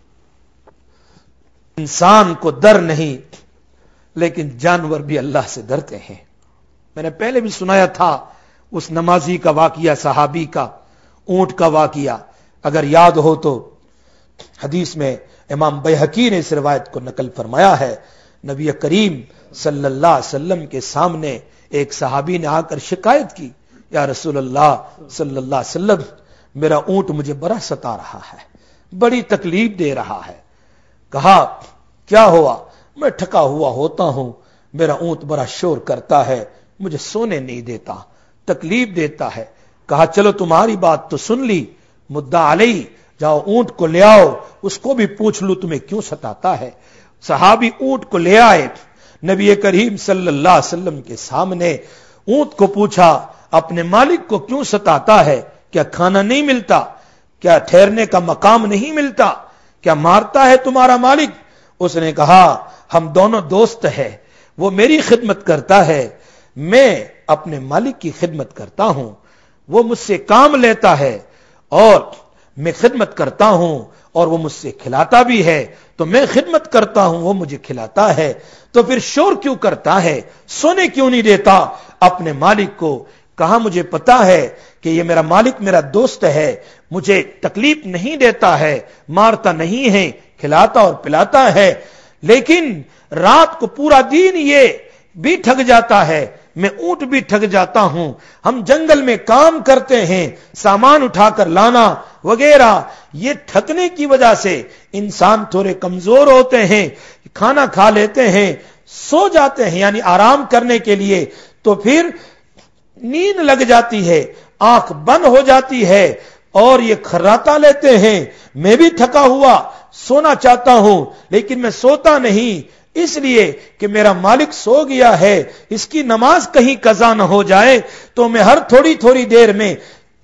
انسان کو ڈر نہیں لیکن جانور بھی اللہ سے ڈرتے ہیں. میں نے پہلے بھی سنایا تھا اس نمازی کا واقعہ, صحابی کا, اونٹ کا واقعہ, اگر یاد ہو تو حدیث میں امام بیہقی نے اس روایت کو نقل فرمایا ہے. نبی کریم صلی اللہ علیہ وسلم کے سامنے ایک صحابی نے آ کر شکایت کی, یا رسول اللہ صلی اللہ علیہ وسلم میرا اونٹ مجھے بڑا ستا رہا ہے, بڑی تکلیف دے رہا ہے. کہا کیا ہوا؟ میں تھکا ہوا ہوتا ہوں, میرا اونٹ بڑا شور کرتا ہے, مجھے سونے نہیں دیتا, تکلیف دیتا ہے. کہا چلو تمہاری بات تو سن لی, مدعا علیہ, جاؤ اونٹ کو لے آؤ, اس کو بھی پوچھ لو تمہیں کیوں ستاتا ہے. صحابی اونٹ کو لے آئے, نبی کریم صلی اللہ علیہ وسلم کے سامنے اونٹ کو پوچھا اپنے مالک کو کیوں ستاتا ہے؟ کیا کھانا نہیں ملتا؟ کیا ٹھہرنے کا مقام نہیں ملتا؟ کیا مارتا ہے تمہارا مالک؟ اس نے کہا ہم دونوں دوست ہیں, وہ میری خدمت کرتا ہے, میں اپنے مالک کی خدمت کرتا ہوں, وہ مجھ سے کام لیتا ہے اور میں خدمت کرتا ہوں, اور وہ مجھ سے کھلاتا بھی ہے تو میں خدمت کرتا ہوں, وہ مجھے کھلاتا ہے, تو پھر شور کیوں کرتا ہے؟ سونے کیوں نہیں دیتا اپنے مالک کو؟ کہا مجھے پتا ہے کہ یہ میرا مالک میرا دوست ہے, مجھے تکلیف نہیں دیتا ہے, مارتا نہیں ہے, کھلاتا اور پلاتا ہے, لیکن رات کو پورا دن یہ بھی تھک جاتا ہے, میں اونٹ بھی تھک جاتا ہوں, ہم جنگل میں کام کرتے ہیں, سامان اٹھا کر لانا وغیرہ, یہ تھکنے کی وجہ سے انسان تھوڑے کمزور ہوتے ہیں, کھانا کھا لیتے ہیں, سو جاتے ہیں یعنی آرام کرنے کے لیے, تو پھر نیند لگ جاتی ہے, آنکھ بند ہو جاتی ہے اور یہ کھراتا لیتے ہیں, میں بھی تھکا ہوا سونا چاہتا ہوں لیکن میں سوتا نہیں, اس لیے کہ میرا مالک سو گیا ہے, اس کی نماز کہیں قضا نہ ہو جائے, تو میں ہر تھوڑی تھوڑی دیر میں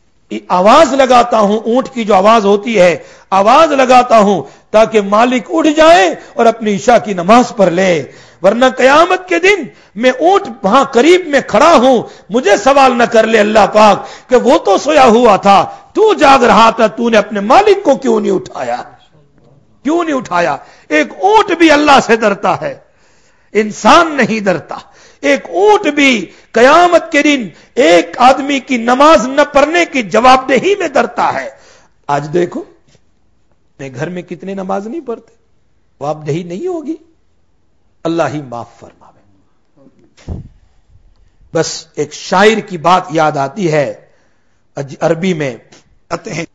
آواز لگاتا ہوں, اونٹ کی جو آواز ہوتی ہے آواز لگاتا ہوں تاکہ مالک اٹھ جائے اور اپنی عشاء کی نماز پڑھ لے, ورنہ قیامت کے دن میں اونٹ وہاں قریب میں کھڑا ہوں, مجھے سوال نہ کر لے اللہ پاک کہ وہ تو سویا ہوا تھا, تو جاگ رہا تھا, تو نے اپنے مالک کو کیوں نہیں اٹھایا, کیوں نہیں اٹھایا؟ ایک اونٹ بھی اللہ سے ڈرتا ہے, انسان نہیں ڈرتا. ایک اونٹ بھی قیامت کے دن ایک آدمی کی نماز نہ پڑھنے کی جواب دہی میں ڈرتا ہے. آج دیکھو اپنے گھر میں کتنے نماز نہیں پڑھتے, جواب دہی نہیں ہوگی, اللہ ہی معاف فرماوے. بس ایک شاعر کی بات یاد آتی ہے, عربی میں کہتے ہیں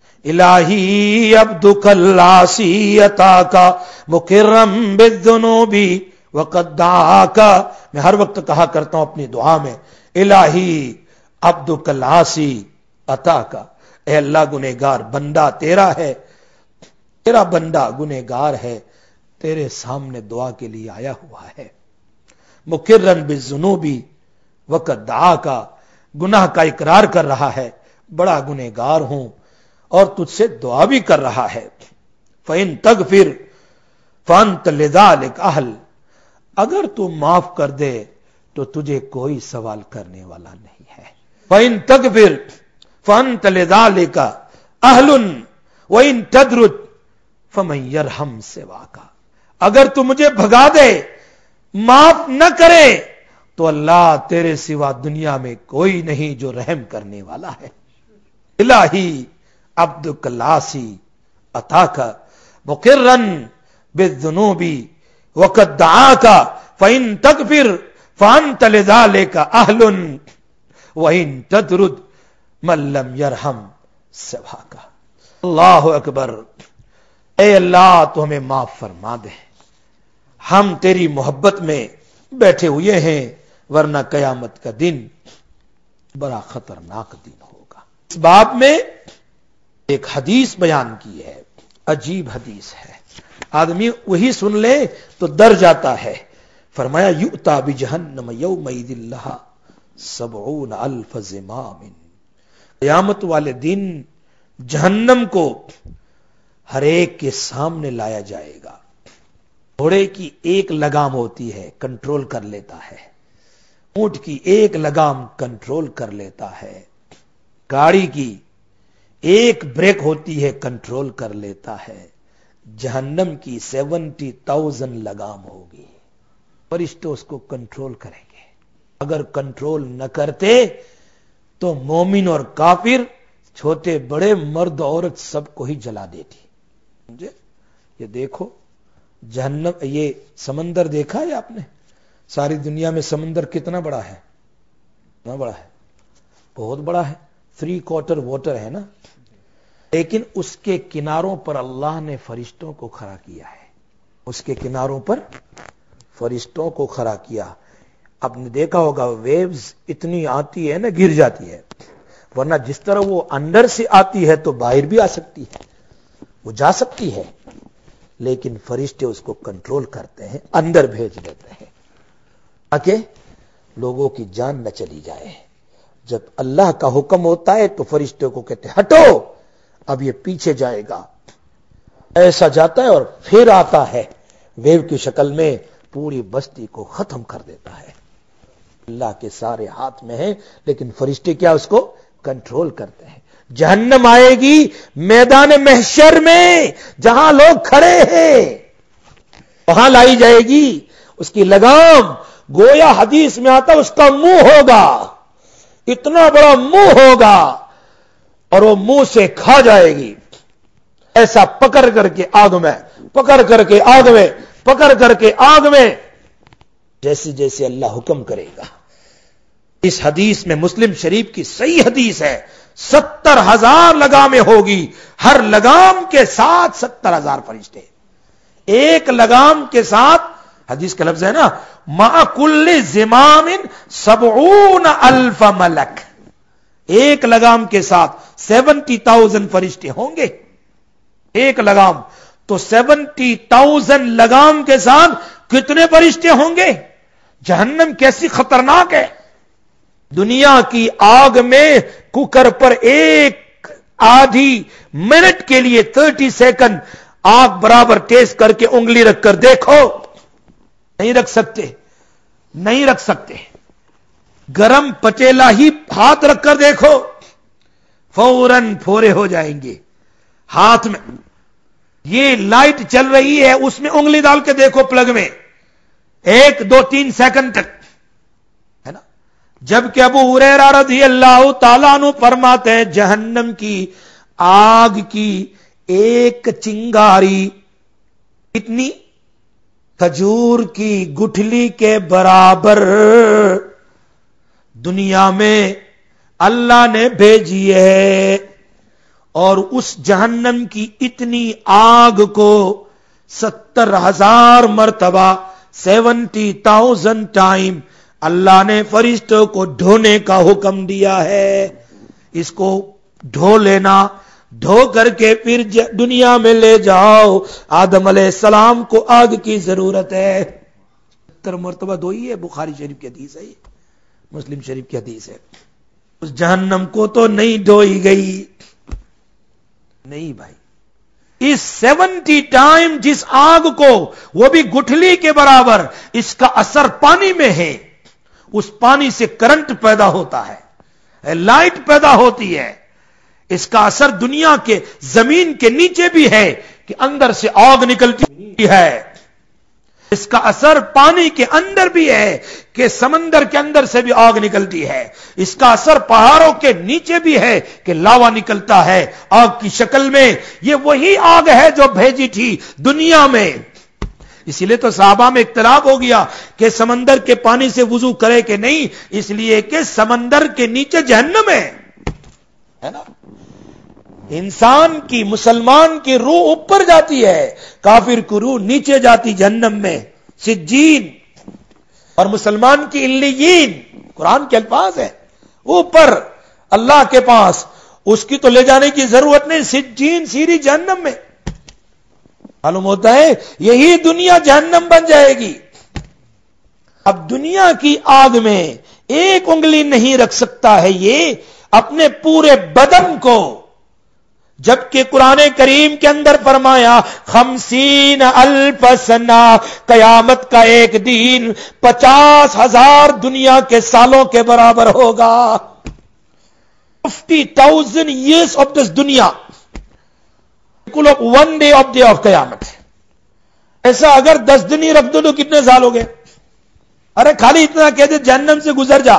الہی عبدک العاصی عطاکا مکرم بالذنوب وقد دعاکا. میں ہر وقت کہا کرتا ہوں اپنی دعا میں الہی عبدک العاصی عطاکا, اے اللہ گنہگار بندہ تیرا ہے, تیرا بندہ گنہگار ہے, تیرے سامنے دعا کے لیے آیا ہوا ہے. مکرن بالذنوب وقد دعاکا, گناہ کا اقرار کر رہا ہے, بڑا گنہگار ہوں اور تجھ سے دعا بھی کر رہا ہے. فَإِن تَغْفِرْ فَأَنْتَ لِذَلِكَ أَهْلٌ, اگر تو معاف کر دے تو تجھے کوئی سوال کرنے والا نہیں ہے. فَإِن تَغْفِرْ فانت لذالک اہل وان تدرد فمن یرحم سواک، اگر تو مجھے بھگا دے، معاف نہ کرے، تو اللہ تیرے سوا دنیا میں کوئی نہیں جو رحم کرنے والا ہے۔ الہی عبدک لاسی اتاک مقرا بالذنوب وقد دعاک فان تغفر فانت لذالک اہل وان تطرد من لم یرحم سواک۔ اللہ اکبر۔ اے اللہ تو ہمیں معاف فرما دے، ہم تیری محبت میں بیٹھے ہوئے ہیں، ورنہ قیامت کا دن بڑا خطرناک دن ہوگا۔ اس باب میں ایک حدیث بیان کی ہے، عجیب حدیث ہے، آدمی وہی سن لے تو ڈر جاتا ہے۔ فرمایا یؤتی بجہنم یومئذ لہا سبعون الف زمام، قیامت والے دن جہنم کو ہر ایک کے سامنے لایا جائے گا۔ گھوڑے کی ایک لگام ہوتی ہے، کنٹرول کر لیتا ہے، اونٹ کی ایک لگام کنٹرول کر لیتا ہے، گاڑی کی ایک بریک ہوتی ہے کنٹرول کر لیتا ہے، جہنم کی سیونٹی تاؤزن لگام ہوگی، فرشتے اس کو کنٹرول کریں گے۔ اگر کنٹرول نہ کرتے تو مومن اور کافر، چھوٹے بڑے، مرد عورت سب کو ہی جلا دیتی۔ سمجھے؟ یہ دیکھو جہنم، یہ سمندر دیکھا ہے آپ نے؟ ساری دنیا میں سمندر کتنا بڑا ہے؟ کتنا بڑا ہے؟ بہت بڑا ہے، تھری کوارٹر واٹر ہے نا، لیکن اس کے کناروں پر اللہ نے فرشتوں کو کھڑا کیا ہے، اس کے کناروں پر فرشتوں کو کھڑا کیا۔ آپ نے دیکھا ہوگا ویوز اتنی آتی ہے نا، گر جاتی ہے، ورنہ جس طرح وہ اندر سے آتی ہے تو باہر بھی آ سکتی ہے، وہ جا سکتی ہے، لیکن فرشتے اس کو کنٹرول کرتے ہیں، اندر بھیج دیتے ہیں تاکہ لوگوں کی جان نہ چلی جائے۔ جب اللہ کا حکم ہوتا ہے تو فرشتوں کو کہتے ہیں ہٹو، اب یہ پیچھے جائے گا، ایسا جاتا ہے اور پھر آتا ہے ویو کی شکل میں، پوری بستی کو ختم کر دیتا ہے۔ اللہ کے سارے ہاتھ میں ہے، لیکن فرشتے کیا اس کو کنٹرول کرتے ہیں۔ جہنم آئے گی میدان محشر میں، جہاں لوگ کھڑے ہیں وہاں لائی جائے گی، اس کی لگام گویا حدیث میں آتا اس کا منہ ہوگا، اتنا بڑا منہ ہوگا، اور وہ منہ سے کھا جائے گی، ایسا پکڑ کر کے آگ میں، پکڑ کر کے آگ میں، پکڑ کر کے آگ میں، جیسے جیسے اللہ حکم کرے گا۔ اس حدیث میں مسلم شریف کی صحیح حدیث ہے، ستر ہزار لگامیں ہوگی، ہر لگام کے ساتھ ستر ہزار فرشتے، ایک لگام کے ساتھ، حدیث کا لفظ ہے نا مع کل زمام سبعون الف ملک، ایک لگام کے ساتھ سیونٹی تاؤزن فرشتے ہوں گے، ایک لگام تو سیونٹی تاؤزن لگام کے ساتھ کتنے فرشتے ہوں گے؟ جہنم کیسی خطرناک ہے۔ دنیا کی آگ میں کوکر پر ایک آدھی منٹ کے لیے تھرٹی سیکنڈ آگ برابر تیز کر کے انگلی رکھ کر دیکھو، نہیں رکھ سکتے، نہیں رکھ سکتے۔ گرم پتیلا ہی ہاتھ رکھ کر دیکھو، فوراً پھورے ہو جائیں گے ہاتھ میں۔ یہ لائٹ چل رہی ہے، اس میں انگلی ڈال کے دیکھو پلگ میں، ایک دو تین سیکنڈ تک ہے نا۔ جبکہ ابو ہریرہ رضی اللہ تعالیٰ عنہ فرماتے ہیں جہنم کی آگ کی ایک چنگاری اتنی کھجور کی گٹھلی کے برابر دنیا میں اللہ نے بھیجی ہے، اور اس جہنم کی اتنی آگ کو ستر ہزار مرتبہ، سیونٹی تاؤزن ٹائم اللہ نے فرشتوں کو ڈھونے کا حکم دیا ہے۔ اس کو ڈھو لینا، ڈھو کر کے پھر دنیا میں لے جاؤ۔ آدم علیہ السلام کو آگ کی ضرورت ہے، ستر مرتبہ دھوئی ہے، بخاری شریف کی حدیث ہے، مسلم شریف کی حدیث ہے۔ اس جہنم کو تو نہیں ڈھوئی گئی، نہیں بھائی، اس سیونٹی ٹائم جس آگ کو، وہ بھی گٹھلی کے برابر، اس کا اثر پانی میں ہے، اس پانی سے کرنٹ پیدا ہوتا ہے، لائٹ پیدا ہوتی ہے، اس کا اثر دنیا کے زمین کے نیچے بھی ہے کہ اندر سے آگ نکلتی ہے، اس کا اثر پانی کے اندر بھی ہے کہ سمندر کے اندر سے بھی آگ نکلتی ہے، اس کا اثر پہاڑوں کے نیچے بھی ہے کہ لاوا نکلتا ہے آگ کی شکل میں۔ یہ وہی آگ ہے جو بھیجی تھی دنیا میں۔ اسی لیے تو صحابہ میں اختلاف ہو گیا کہ سمندر کے پانی سے وضو کرے کہ نہیں، اس لیے کہ سمندر کے نیچے جہنم ہے ہے نا۔ انسان کی، مسلمان کی روح اوپر جاتی ہے، کافر کی روح نیچے جاتی جہنم میں، سجین، اور مسلمان کی علیین، قرآن کے الفاظ ہے، اوپر اللہ کے پاس، اس کی تو لے جانے کی ضرورت نہیں، سجین سیری جہنم میں۔ معلوم ہوتا ہے یہی دنیا جہنم بن جائے گی۔ اب دنیا کی آگ میں ایک انگلی نہیں رکھ سکتا ہے یہ اپنے پورے بدن کو، جبکہ قرآن کریم کے اندر فرمایا خمسین الف سنہ، قیامت کا ایک دن پچاس ہزار دنیا کے سالوں کے برابر ہوگا۔ Fifty thousand years of this دنیا one day of day of قیامت۔ ایسا اگر دس دن ہی رکھ دو تو کتنے سال ہو گئے؟ ارے خالی اتنا کہہ دے جہنم سے گزر جا،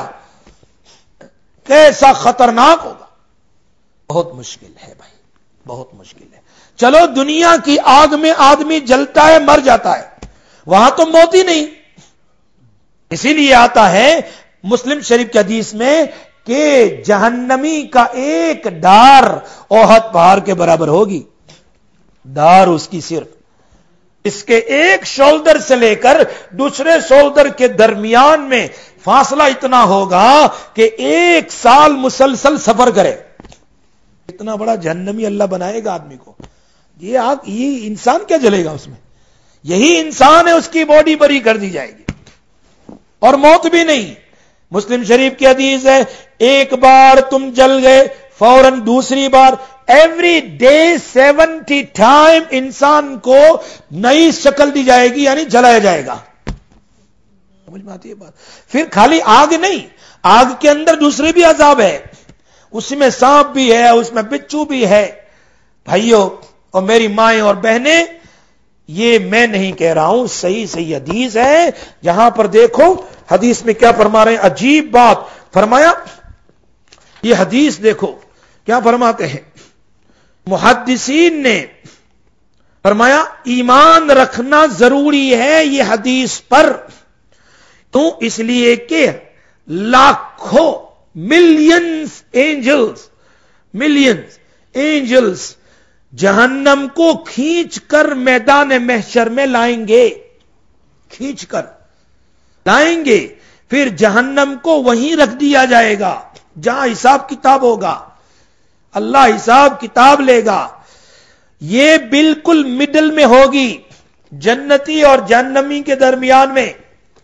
کیسا خطرناک ہوگا۔ بہت مشکل ہے بھائی، بہت مشکل ہے۔ چلو دنیا کی آگ میں آدمی جلتا ہے، مر جاتا ہے، وہاں تو موت ہی نہیں۔ اسی لیے آتا ہے مسلم شریف کی حدیث میں کہ جہنمی کا ایک ڈار احد پہاڑ کے برابر ہوگی، ڈار اس کی صرف، اس کے ایک شولڈر سے لے کر دوسرے شولڈر کے درمیان میں فاصلہ اتنا ہوگا کہ ایک سال مسلسل سفر کرے۔ اتنا بڑا جہنمی اللہ بنائے گا آدمی کو، یہ آگ، یہ انسان کیا جلے گا اس میں؟ یہی انسان ہے، اس کی باڈی بری کر دی جائے گی اور موت بھی نہیں۔ مسلم شریف کی حدیث ہے ایک بار تم جل گئے فوراً دوسری بار، ایوری ڈے سیونٹی ٹائم انسان کو نئی شکل دی جائے گی، یعنی جلایا جائے گا۔ سمجھ میں آتی ہے بات؟ پھر خالی آگ نہیں، آگ کے اندر دوسرے بھی عذاب ہے، اس میں سانپ بھی ہے، اس میں بچھو بھی ہے۔ بھائیوں اور میری مائیں اور بہنیں، یہ میں نہیں کہہ رہا ہوں، صحیح صحیح حدیث ہے، جہاں پر دیکھو حدیث میں کیا فرما رہے ہیں، عجیب بات فرمایا۔ یہ حدیث دیکھو کیا فرماتے ہیں محدثین نے، فرمایا ایمان رکھنا ضروری ہے یہ حدیث پر، تو اس لیے کہ لاکھوں ملینز اینجلز ملینز اینجلز جہنم کو کھینچ کر میدان محشر میں لائیں گے، کھینچ کر لائیں گے، پھر جہنم کو وہیں رکھ دیا جائے گا جہاں حساب کتاب ہوگا، اللہ حساب کتاب لے گا۔ یہ بالکل مڈل میں ہوگی، جنتی اور جہنمی کے درمیان میں۔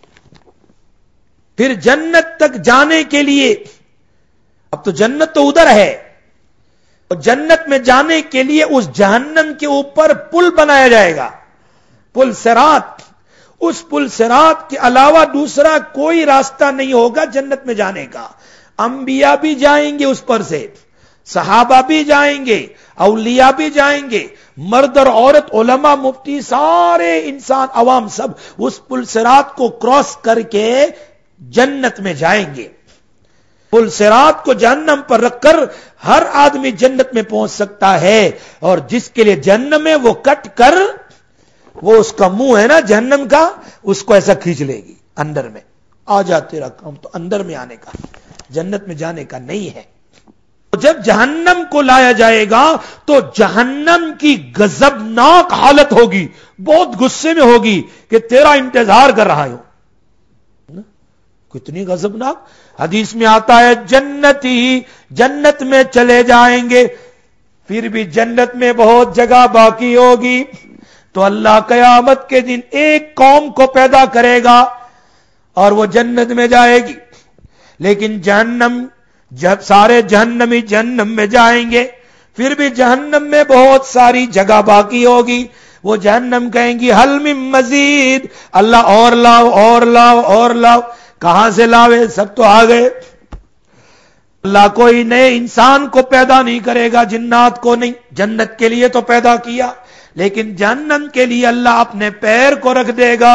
پھر جنت تک جانے کے لیے، اب تو جنت تو ادھر ہے، اور جنت میں جانے کے لیے اس جہنم کے اوپر پل بنایا جائے گا، پل صراط۔ اس پل صراط کے علاوہ دوسرا کوئی راستہ نہیں ہوگا جنت میں جانے کا۔ انبیاء بھی جائیں گے اس پر سے، صحابہ بھی جائیں گے، اولیاء بھی جائیں گے، مرد اور عورت، علماء، مفتی، سارے انسان عوام سب اس پل صراط کو کراس کر کے جنت میں جائیں گے۔ پل صراط کو جہنم پر رکھ کر ہر آدمی جنت میں پہنچ سکتا ہے، اور جس کے لیے جہنم ہے وہ کٹ کر، وہ اس کا منہ ہے نا جہنم کا، اس کو ایسا کھینچ لے گی اندر میں، آ جا تیرا کام تو اندر میں آنے کا، جنت میں جانے کا نہیں ہے۔ جب جہنم کو لایا جائے گا تو جہنم کی غضبناک حالت ہوگی، بہت غصے میں ہوگی کہ تیرا انتظار کر رہا ہوں۔ کتنی غضبناک، حدیث میں آتا ہے جنتی جنت میں چلے جائیں گے، پھر بھی جنت میں بہت جگہ باقی ہوگی، تو اللہ قیامت کے دن ایک قوم کو پیدا کرے گا اور وہ جنت میں جائے گی، لیکن جہنم جب سارے جہنمی جہنم میں جائیں گے، پھر بھی جہنم میں بہت ساری جگہ باقی ہوگی، وہ جہنم کہیں گی حل من مزید، اللہ اور لاؤ اور لاؤ اور لاؤ، کہاں سے لاوے، سب تو آ گئے۔ اللہ کوئی نئے انسان کو پیدا نہیں کرے گا، جنات کو نہیں. جنت کے لیے تو پیدا کیا، لیکن جہنم کے لیے اللہ اپنے پیر کو رکھ دے گا.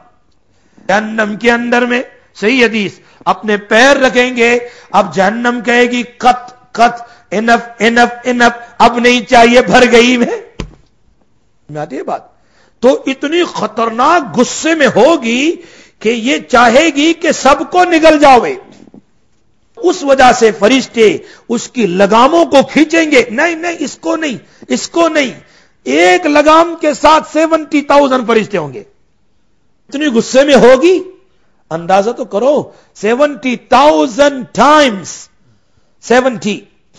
جہنم کے اندر میں صحیح حدیث اپنے پیر رکھیں گے. اب جہنم کہے گی قط قط انف انف انف، اب نہیں چاہیے، بھر گئی میں. میں آتی ہے بات. تو اتنی خطرناک غصے میں ہوگی کہ یہ چاہے گی کہ سب کو نگل جاوے. اس وجہ سے فرشتے اس کی لگاموں کو کھینچیں گے. نہیں نہیں، اس کو نہیں، اس کو نہیں. ایک لگام کے ساتھ سیونٹی تھاؤزینڈ فرشتے ہوں گے. اتنی غصے میں ہوگی، اندازہ تو کرو. Seventy thousand times seventy.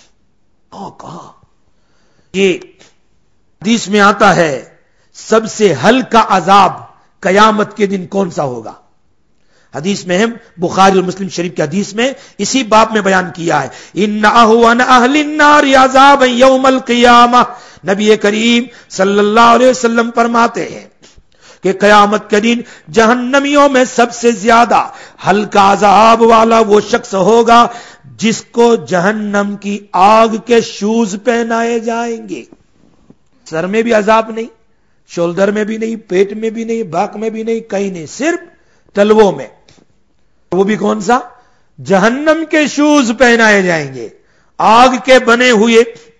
کہا یہ حدیث میں آتا ہے سب سے ہلکا عذاب قیامت کے دن کون سا ہوگا؟ حدیث میں ہے، بخاری اور مسلم شریف کی حدیث میں اسی باب میں بیان کیا ہے. ان اہون اہل النار عذابا یوم القیامہ. نبی کریم صلی اللہ علیہ وسلم فرماتے ہیں کہ قیامت کے دن جہنمیوں میں سب سے زیادہ ہلکا عذاب والا وہ شخص ہوگا جس کو جہنم کی آگ کے شوز پہنائے جائیں گے. سر میں بھی عذاب نہیں، شولڈر میں بھی نہیں، پیٹ میں بھی نہیں، باک میں بھی نہیں، کہیں نہیں، صرف تلووں میں. وہ بھی کون سا؟ جہنم کے شوز پہنائے جائیں گے، آگ کے بنے ہوئے.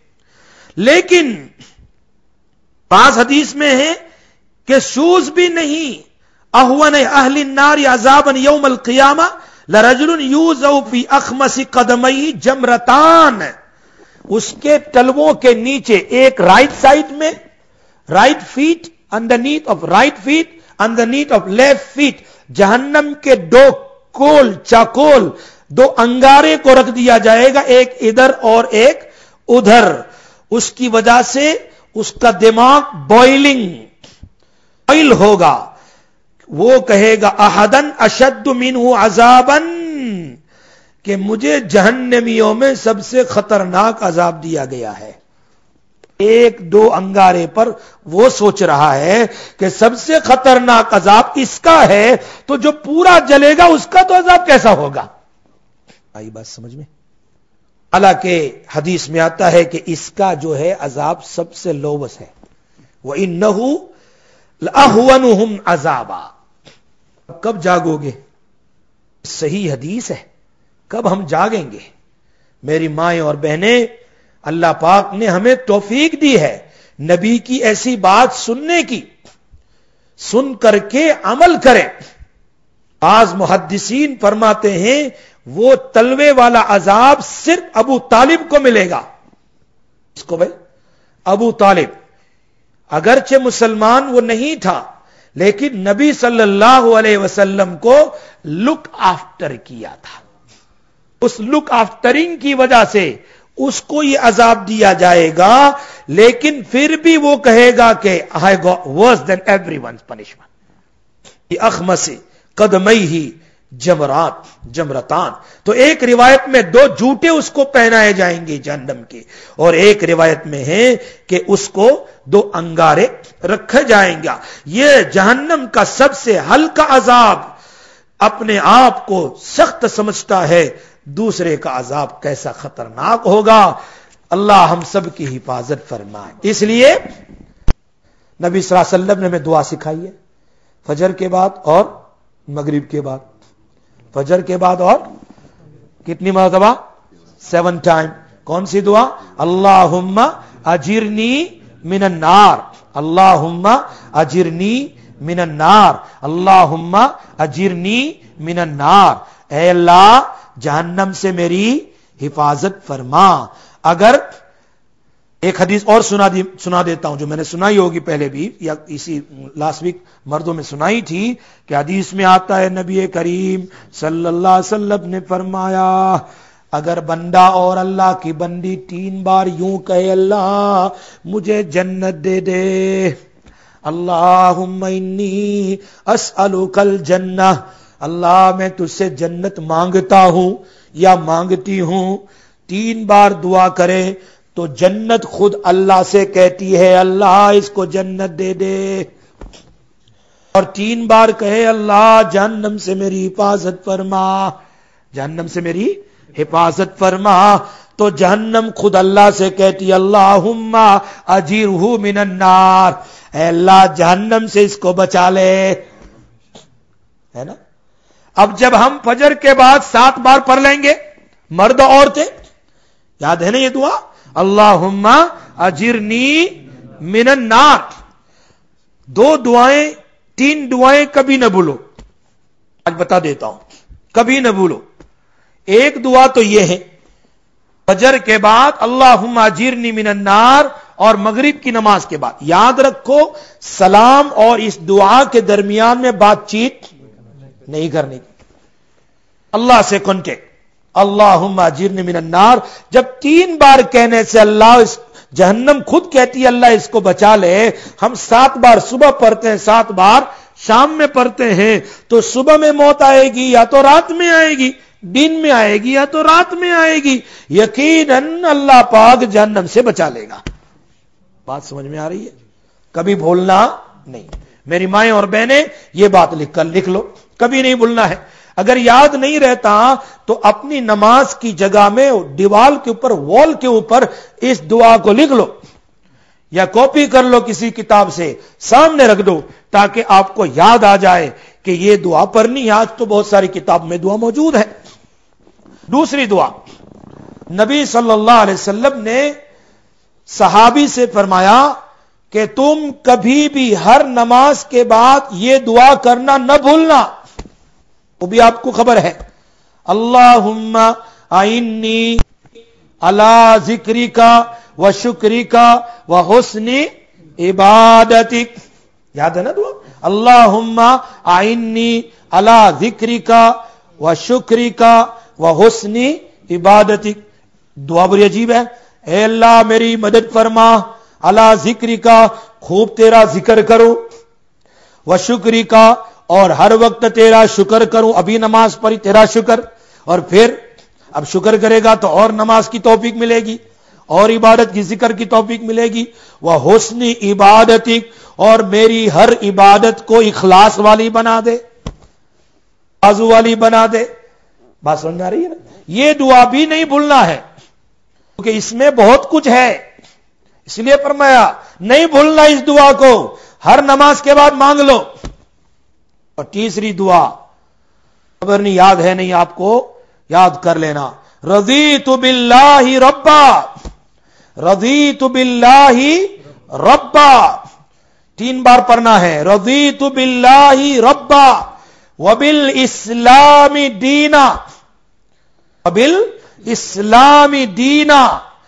لیکن بعض حدیث میں ہے کہ شوز بھی نہیں. اہون اہل النار عذابا یوم القیامہ لرجل یوضع فی اخمص قدمیہ جمرتان. اس کے تلووں کے نیچے ایک رائٹ سائڈ میں، right feet underneath of right feet underneath of left feet, جہنم کے دو کول چاکول دو انگارے کو رکھ دیا جائے گا، ایک ادھر اور ایک ادھر. اس کی وجہ سے اس کا دماغ بوائلنگ بوائل ہوگا. وہ کہے گا احدن اشد منہ عذابا، کہ مجھے جہنمیوں میں سب سے خطرناک عذاب دیا گیا ہے. ایک دو انگارے پر وہ سوچ رہا ہے کہ سب سے خطرناک عذاب اس کا ہے، تو جو پورا جلے گا اس کا تو عذاب کیسا ہوگا؟ آئی بات سمجھ میں؟ حالانکہ حدیث میں آتا ہے کہ اس کا جو ہے عذاب سب سے لووس ہے. وَإِنَّهُ لَأَهْوَنُهُمْ عَذَابًا. کب جاگو گے؟ صحیح حدیث ہے، کب ہم جاگیں گے؟ میری مائیں اور بہنیں، اللہ پاک نے ہمیں توفیق دی ہے نبی کی ایسی بات سننے کی، سن کر کے عمل کریں. بعض محدثین فرماتے ہیں وہ تلوے والا عذاب صرف ابو طالب کو ملے گا. اس کو بھائی ابو طالب اگرچہ مسلمان وہ نہیں تھا، لیکن نبی صلی اللہ علیہ وسلم کو لک آفٹر کیا تھا. اس لک آفٹرنگ کی وجہ سے اس کو یہ عذاب دیا جائے گا، لیکن پھر بھی وہ کہے گا کہ I got worse than everyone's punishment. اخمص قدمیہ جمرات جمرتان. تو ایک روایت میں دو جوتے اس کو پہنائے جائیں گے جہنم کے، اور ایک روایت میں ہے کہ اس کو دو انگارے رکھے جائیں گا. یہ جہنم کا سب سے ہلکا عذاب اپنے آپ کو سخت سمجھتا ہے، دوسرے کا عذاب کیسا خطرناک ہوگا. اللہ ہم سب کی حفاظت فرمائے. اس لیے نبی صلی اللہ علیہ وسلم نے ہمیں دعا سکھائی ہے فجر کے بعد اور مغرب کے بعد. فجر کے بعد اور کتنی مرتبہ؟ Seven time. کون سی دعا؟ اللہم اجرنی من النار، اللہم اجرنی من النار، اللہم اجرنی من النار. اے اللہ جہنم سے میری حفاظت فرما. اگر ایک حدیث اور سنا دی سنا دیتا ہوں جو میں نے سنائی ہوگی پہلے بھی، یا اسی لاسٹ ویک مردوں میں سنائی تھی، کہ حدیث میں آتا ہے نبی کریم صلی اللہ علیہ وسلم نے فرمایا اگر بندہ اور اللہ کی بندی تین بار یوں کہے اللہ مجھے جنت دے دے، اللہم انی اسألک الجنہ، اللہ میں تجھ سے جنت مانگتا ہوں یا مانگتی ہوں، تین بار دعا کرے تو جنت خود اللہ سے کہتی ہے اللہ اس کو جنت دے دے. اور تین بار کہے اللہ جہنم سے میری حفاظت فرما، جہنم سے میری حفاظت فرما، تو جہنم خود اللہ سے کہتی اللہم اجرہ من النار، اے اللہ جہنم سے اس کو بچا لے، ہے نا؟ اب جب ہم فجر کے بعد سات بار پڑھ لیں گے مرد و عورتیں، یاد ہے نا یہ دعا، اللہم اجرنی من النار، دو دعائیں تین دعائیں کبھی نہ بھولو، آج بتا دیتا ہوں، کبھی نہ بھولو۔ ایک دعا تو یہ ہے فجر کے بعد اللہم اجرنی من النار، اور مغرب کی نماز کے بعد یاد رکھو سلام اور اس دعا کے درمیان میں بات چیت نہیں کرنے کی، اللہ سے کانٹیکٹ، اللہم اجرنی من النار، جب تین بار کہنے سے اللہ اس جہنم خود کہتی ہے اللہ اس کو بچا لے۔ ہم سات بار صبح پڑھتے ہیں، سات بار شام میں پڑھتے ہیں، تو صبح میں موت آئے گی یا تو رات میں آئے گی، دن میں آئے گی یا تو رات میں آئے گی، یقیناً اللہ پاک جہنم سے بچا لے گا۔ بات سمجھ میں آ رہی ہے؟ کبھی بھولنا نہیں، میری مائیں اور بہنیں یہ بات لکھ کر لکھ لو، کبھی نہیں بھولنا ہے۔ اگر یاد نہیں رہتا تو اپنی نماز کی جگہ میں دیوال کے اوپر، وال کے اوپر اس دعا کو لکھ لو، یا کاپی کر لو کسی کتاب سے، سامنے رکھ دو تاکہ آپ کو یاد آ جائے کہ یہ دعا پڑھنی ہے۔ آج تو بہت ساری کتاب میں دعا موجود ہے۔ دوسری دعا، نبی صلی اللہ علیہ وسلم نے صحابی سے فرمایا کہ تم کبھی بھی ہر نماز کے بعد یہ دعا کرنا نہ بھولنا، وہ بھی آپ کو خبر ہے، اللہم اعنی علی ذکرک و شکرک و حسن عبادتک، یاد ہے نا دعا، اللہم اعنی علی ذکرک و شکرک و حسن عبادتک۔ دعا بڑی عجیب ہے، اے اللہ میری مدد فرما، علی ذکرک خوب تیرا ذکر کرو، و شکرک اور ہر وقت تیرا شکر کروں، ابھی نماز پڑھی تیرا شکر، اور پھر اب شکر کرے گا تو اور نماز کی توفیق ملے گی، اور عبادت کی ذکر کی توفیق ملے گی، وہ حسن عبادتک، اور میری ہر عبادت کو اخلاص والی بنا دے، بازو والی بنا دے۔ بات سمجھ میں آ رہی ہے نا؟ یہ دعا بھی نہیں بھولنا ہے کیونکہ اس میں بہت کچھ ہے، اس لیے فرمایا نہیں بھولنا اس دعا کو، ہر نماز کے بعد مانگ لو۔ اور تیسری دعا خبر نہیں یاد ہے نہیں آپ کو، یاد کر لینا، رضیت باللہ ربا، رضیت باللہ ربا، تین بار پڑھنا ہے، رضیت باللہ ربا وبالاسلام دینا، وبالاسلام دینا،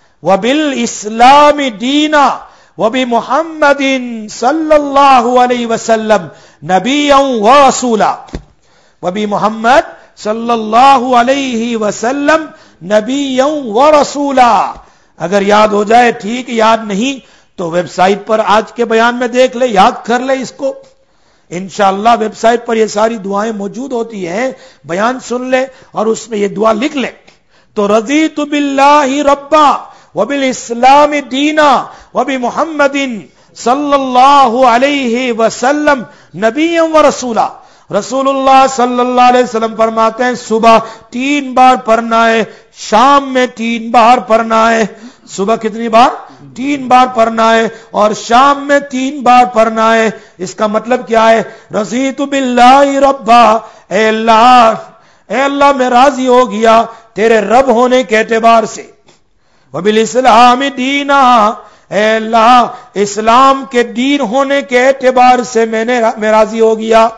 وبالاسلام دینا، وبمحمد صلی اللہ علیہ وسلم نبی و رسولا، وبی محمد صلی اللہ علیہ وسلم نبی و رسولا۔ اگر یاد ہو جائے ٹھیک، یاد نہیں تو ویب سائٹ پر آج کے بیان میں دیکھ لے، یاد کر لے اس کو، انشاءاللہ ویب سائٹ پر یہ ساری دعائیں موجود ہوتی ہیں، بیان سن لے اور اس میں یہ دعا لکھ لے۔ تو رضیت باللہ ربا وبالاسلام دینا وبمحمد صلی اللہ علیہ وسلم نبی و رسولا۔ رسول اللہ صلی اللہ علیہ وسلم فرماتے ہیں صبح تین بار پڑھنا ہے، شام میں تین بار پڑھنا ہے۔ صبح کتنی بار؟ تین بار پڑھنا ہے، اور شام میں تین بار پڑھنا ہے۔ اس کا مطلب کیا ہے؟ رضیت باللہ ربا، اے اللہ اے اللہ میں راضی ہو گیا تیرے رب ہونے کے اعتبار سے، وبالاسلام دینا، اے اللہ اسلام کے دین ہونے کے اعتبار سے میں نے میں راضی ہو گیا،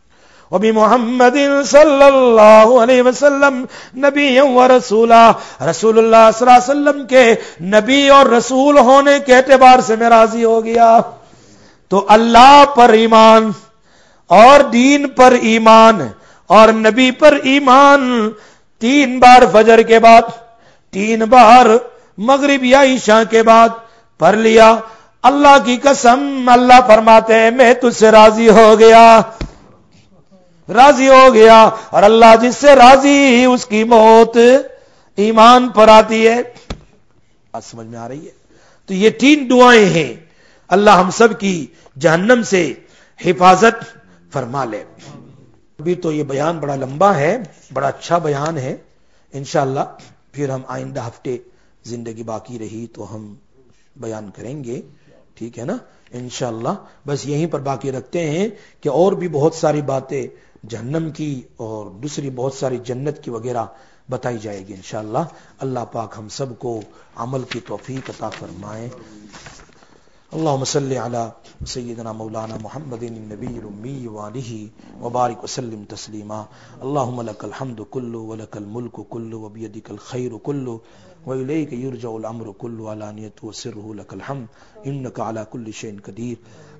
وبمحمد صلی اللہ علیہ وسلم نبی و رسولا، رسول اللہ صلی اللہ علیہ وسلم کے نبی اور رسول ہونے کے اعتبار سے میں راضی ہو گیا۔ تو اللہ پر ایمان اور دین پر ایمان اور نبی پر ایمان تین بار فجر کے بعد، تین بار مغرب یا عشاء کے بعد پڑھ لیا، اللہ کی قسم اللہ فرماتے ہیں میں تجھ سے راضی ہو گیا، راضی ہو گیا، اور اللہ جس سے راضی اس کی موت ایمان پر آتی ہے۔ بات سمجھ میں آ رہی ہے؟ تو یہ تین دعائیں ہیں، اللہ ہم سب کی جہنم سے حفاظت فرما لے۔ ابھی تو یہ بیان بڑا لمبا ہے، بڑا اچھا بیان ہے، انشاءاللہ پھر ہم آئندہ ہفتے زندگی باقی رہی تو ہم بیان کریں گے، ٹھیک ہے نا انشاءاللہ. بس یہیں پر باقی رکھتے ہیں کہ اور بھی بہت ساری باتیں جہنم کی اور دوسری بہت ساری جنت کی وغیرہ بتائی جائے گی انشاءاللہ. اللہ پاک ہم سب کو عمل کی توفیق عطا فرمائے. اللهم صل على سيدنا مولانا محمد النبي الأمي وآله وبارك وسلم تسليما. اللهم لك الحمد كله ولك الملك كله وبيدك الخير كله وإليك يرجع الأمر كله علانيته وسره لك الحمد إنك على كل شيء قدير.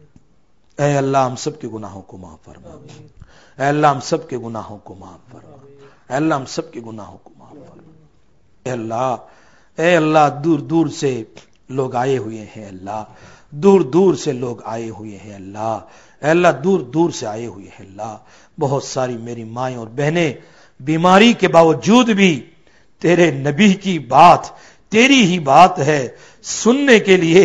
اے اللہ ہم سب کے گناہوں کو معاف فرما. اے اللہ ہم سب کے گناہوں کو معاف فرما. اے اللہ ہم سب کے گناہوں کو معاف فرما. اے اللہ اے اللہ دور دور سے لوگ آئے ہوئے ہیں اللہ، دور دور سے لوگ آئے ہوئے ہیں اللہ. اے اللہ دور دور سے آئے ہوئے ہیں اللہ. بہت ساری میری مائیں اور بہنیں بیماری کے باوجود بھی تیرے نبی کی بات، تیری ہی بات ہے سننے کے لیے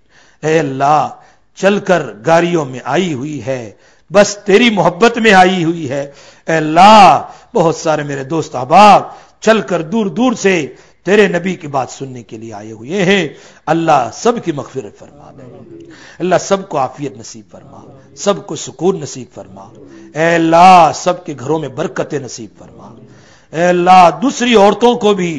اے اللہ چل کر گاڑیوں میں آئی ہوئی ہے، بس تیری محبت میں آئی ہوئی ہے. اے اللہ بہت سارے میرے دوست احباب چل کر دور دور سے تیرے نبی کی بات سننے کے لیے آئے ہوئے ہیں. اللہ سب کی مغفرت فرما دے. اللہ سب کو عافیت نصیب فرما، سب کو سکون نصیب فرما. اے اللہ سب کے گھروں میں برکت نصیب فرما. اے اللہ دوسری عورتوں کو بھی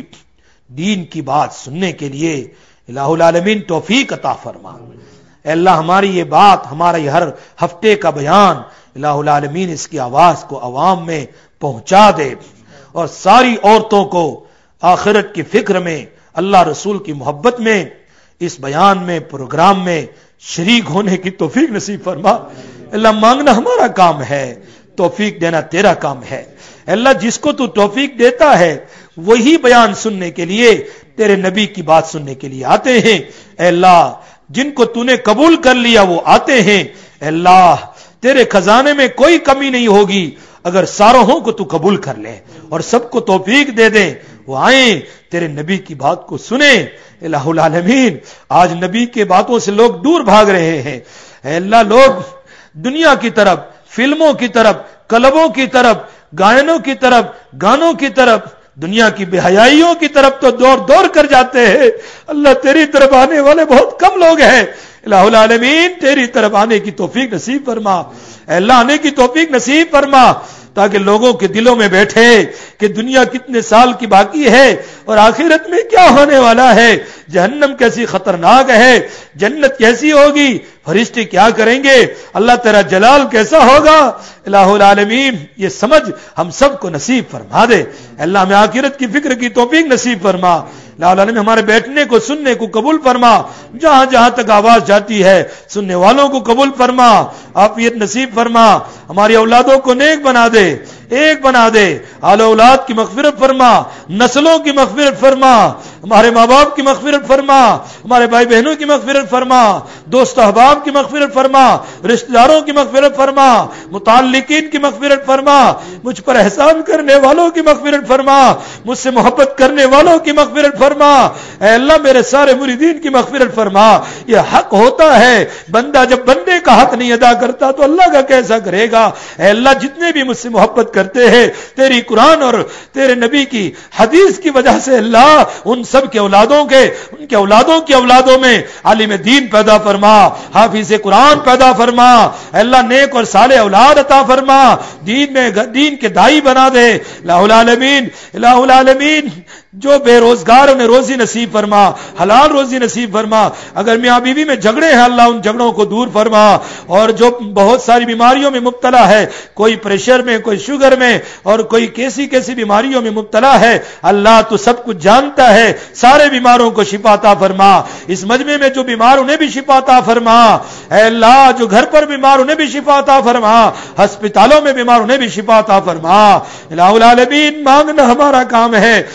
دین کی بات سننے کے لیے الہ العالمین توفیق عطا فرما. اے اللہ ہماری یہ بات، ہمارا یہ ہر ہفتے کا بیان الہ العالمین اس کی آواز کو عوام میں پہنچا دے اور ساری عورتوں کو آخرت کی فکر میں، اللہ رسول کی محبت میں، اس بیان میں، پروگرام میں شریک ہونے کی توفیق نصیب فرما. اللہ مانگنا ہمارا کام ہے، توفیق دینا تیرا کام ہے. اللہ جس کو تو توفیق دیتا ہے وہی بیان سننے کے لیے، تیرے نبی کی بات سننے کے لیے آتے ہیں. اے اللہ جن کو تو نے قبول کر لیا وہ آتے ہیں. اے اللہ تیرے خزانے میں کوئی کمی نہیں ہوگی اگر ساروں کو تو قبول کر لے اور سب کو توفیق دے دے وہ آئیں تیرے نبی کی بات کو سنیں. الہ العالمین آج نبی کے باتوں سے لوگ دور بھاگ رہے ہیں. اے اللہ لوگ دنیا کی طرف، فلموں کی طرف، کلبوں کی طرف، گائنوں کی طرف، گانوں کی طرف، دنیا کی بے حیائیوں کی طرف تو دور دور کر جاتے ہیں. اللہ تیری طرف آنے والے بہت کم لوگ ہیں. الہ العالمین تیری طرف آنے کی توفیق نصیب فرما. اے اللہ آنے کی توفیق نصیب فرما تاکہ لوگوں کے دلوں میں بیٹھے کہ دنیا کتنے سال کی باقی ہے اور آخرت میں کیا ہونے والا ہے، جہنم کیسی خطرناک ہے، جنت کیسی ہوگی، فرشتے کیا کریں گے، اللہ تیرا جلال کیسا ہوگا. الہ العالمین یہ سمجھ ہم سب کو نصیب فرما دے. اللہ ہمیں آخرت کی فکر کی توفیق نصیب فرما. الہ العالمین ہمارے بیٹھنے کو، سننے کو قبول فرما. جہاں جہاں تک آواز جاتی ہے سننے والوں کو قبول فرما، عافیت نصیب فرما. ہماری اولادوں کو نیک بنا دے، ایک بنا دے. آل اولاد کی مغفرت فرما، نسلوں کی مغفرت فرما، ہمارے ماں باپ کی مغفرت فرما، ہمارے بھائی بہنوں کی مغفرت فرما، دوست احباب کی مغفرت فرما، رشتہ داروں کی مغفرت فرما، متعلقین کی مغفرت فرما، مجھ پر احسان کرنے والوں کی مغفرت فرما، مجھ سے محبت کرنے والوں کی مغفرت فرما. اے اللہ میرے سارے مریدین کی مغفرت فرما. یہ حق ہوتا ہے، بندہ جب بندے کا حق نہیں ادا کرتا تو اللہ کا کیسا کرے گا. اے اللہ جتنے بھی مجھ سے محبت کرتے ہیں تیری قرآن اور تیرے نبی کی حدیث کی وجہ سے اللہ ان سب کے اولادوں کے، ان کے اولادوں کی اولادوں میں عالم دین پیدا فرما، حافظ قرآن پیدا فرما. اے اللہ نیک اور صالح اولاد عطا فرما، دین میں دین کے دائی بنا دے. الہ العالمین الہ العالمین جو بے روزگار انہیں روزی نصیب فرما، حلال روزی نصیب فرما. اگر میاں بیوی میں جھگڑے ہیں اللہ ان جھگڑوں کو دور فرما. اور جو بہت ساری بیماریوں میں مبتلا ہے، کوئی پریشر میں، کوئی شوگر میں اور کوئی کیسی کیسی بیماریوں میں مبتلا ہے، اللہ تو سب کچھ جانتا ہے، سارے بیماروں کو شفا عطا فرما. اس مجمع میں جو بیمار انہیں بھی شفا عطا فرما. اے اللہ جو گھر پر بیمار انہیں بھی شفا عطا فرما، ہسپتالوں میں بیمار انہیں بھی شفا عطا فرما. الہ العالمین مانگنا ہمارا کام ہے. اے اللہ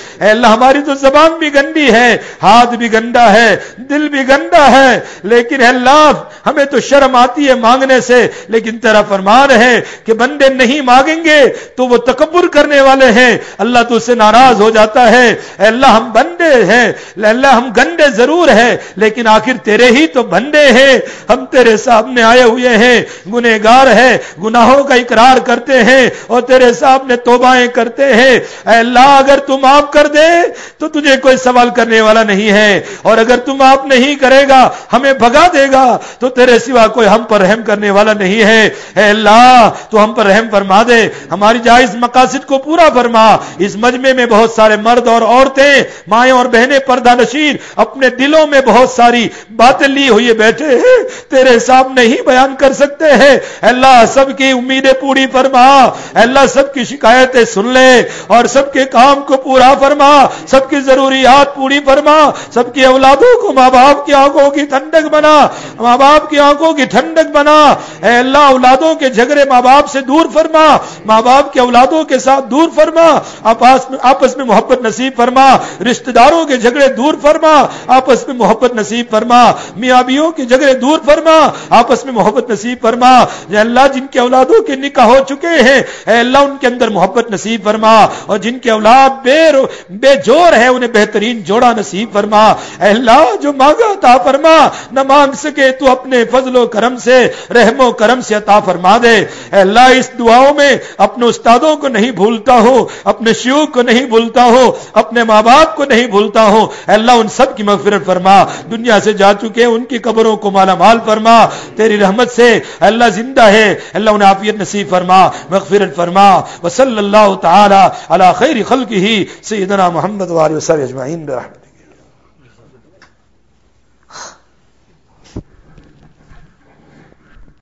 اللہ ہماری تو زبان بھی گندی ہے، ہاتھ بھی گندا ہے، دل بھی گندا ہے، لیکن اللہ ہمیں تو شرم آتی ہے مانگنے سے، لیکن تیرا فرمان ہے کہ بندے نہیں مانگیں گے تو وہ تکبر کرنے والے ہیں، اللہ تو اس سے ناراض ہو جاتا ہے۔ اے اللہ ہم بندے ہیں، اللہ ہم گندے ضرور ہیں لیکن آخر تیرے ہی تو بندے ہیں، ہم تیرے سامنے آئے ہوئے ہیں، گنہگار ہیں، گناہوں کا اقرار کرتے ہیں اور تیرے سامنے توبائیں کرتے ہیں۔ اے اللہ اگر تم معاف کر دے تو تجھے کوئی سوال کرنے والا نہیں ہے، اور اگر تم معاف نہیں کرے گا ہمیں بھگا دے گا تو تیرے سوا کوئی ہم پر رحم کرنے والا نہیں ہے۔ اے اللہ تو ہم پر رحم فرما دے، ہماری جائز مقاصد کو پورا فرما۔ اس مجمع میں بہت سارے مرد اور عورتیں، مائیں اور بہنیں پردہ نشین اپنے دلوں میں بہت ساری باتیں لی ہوئی بیٹھے ہیں، تیرے سامنے ہی بیان کر سکتے ہیں۔ اللہ سب کی امیدیں پوری فرما، اللہ سب کی شکایتیں سن لے اور سب کے کام کو پورا فرما، سب کی ضروریات پوری فرما، سب کی اولادوں کو ماں باپ کی آنکھوں کی ٹھنڈک بنا، ماں باپ کی آنکھوں کی ٹھنڈک بنا۔ اے اللہ اولادوں کے جھگڑے ماں باپ سے دور فرما، ماں باپ کے اولادوں کے ساتھ دور فرما، آپس میں محبت نصیب فرما، رشتہ داروں کے جھگڑے دور فرما، آپس میں محبت نصیب فرما، میاں بیویوں کے جھگڑے دور فرما، آپس میں محبت نصیب فرما۔ اے اللہ جن کے اولادوں کے نکاح ہو چکے ہیں اے اللہ ان کے اندر محبت نصیب فرما، اور جن کے اولاد بے بے جوڑ ہے انہیں بہترین جوڑا نصیب فرما۔ اے اللہ جو مانگا عطا فرما، نہ مانگ سکے تو اپنے فضل و کرم سے، رحم و کرم سے عطا فرما دے۔ اے اللہ اس دعاؤں میں اپنے استادوں کو نہیں بھولتا ہو، اپنے شیوخ کو نہیں بھولتا ہو، اپنے ماں باپ کو نہیں بھولتا ہو۔ اے اللہ ان سب کی مغفرت فرما، دنیا سے جا چکے ان کی قبروں کو مالا مال فرما تیری رحمت سے۔ اے اللہ زندہ ہے اللہ انہیں عافیت نصیب فرما، مغفرت فرما۔ وصلی اللہ تعالی علی خیر خلقہ سیدنا محمد وآلہ وصحبہ اجمعین برحمتہ۔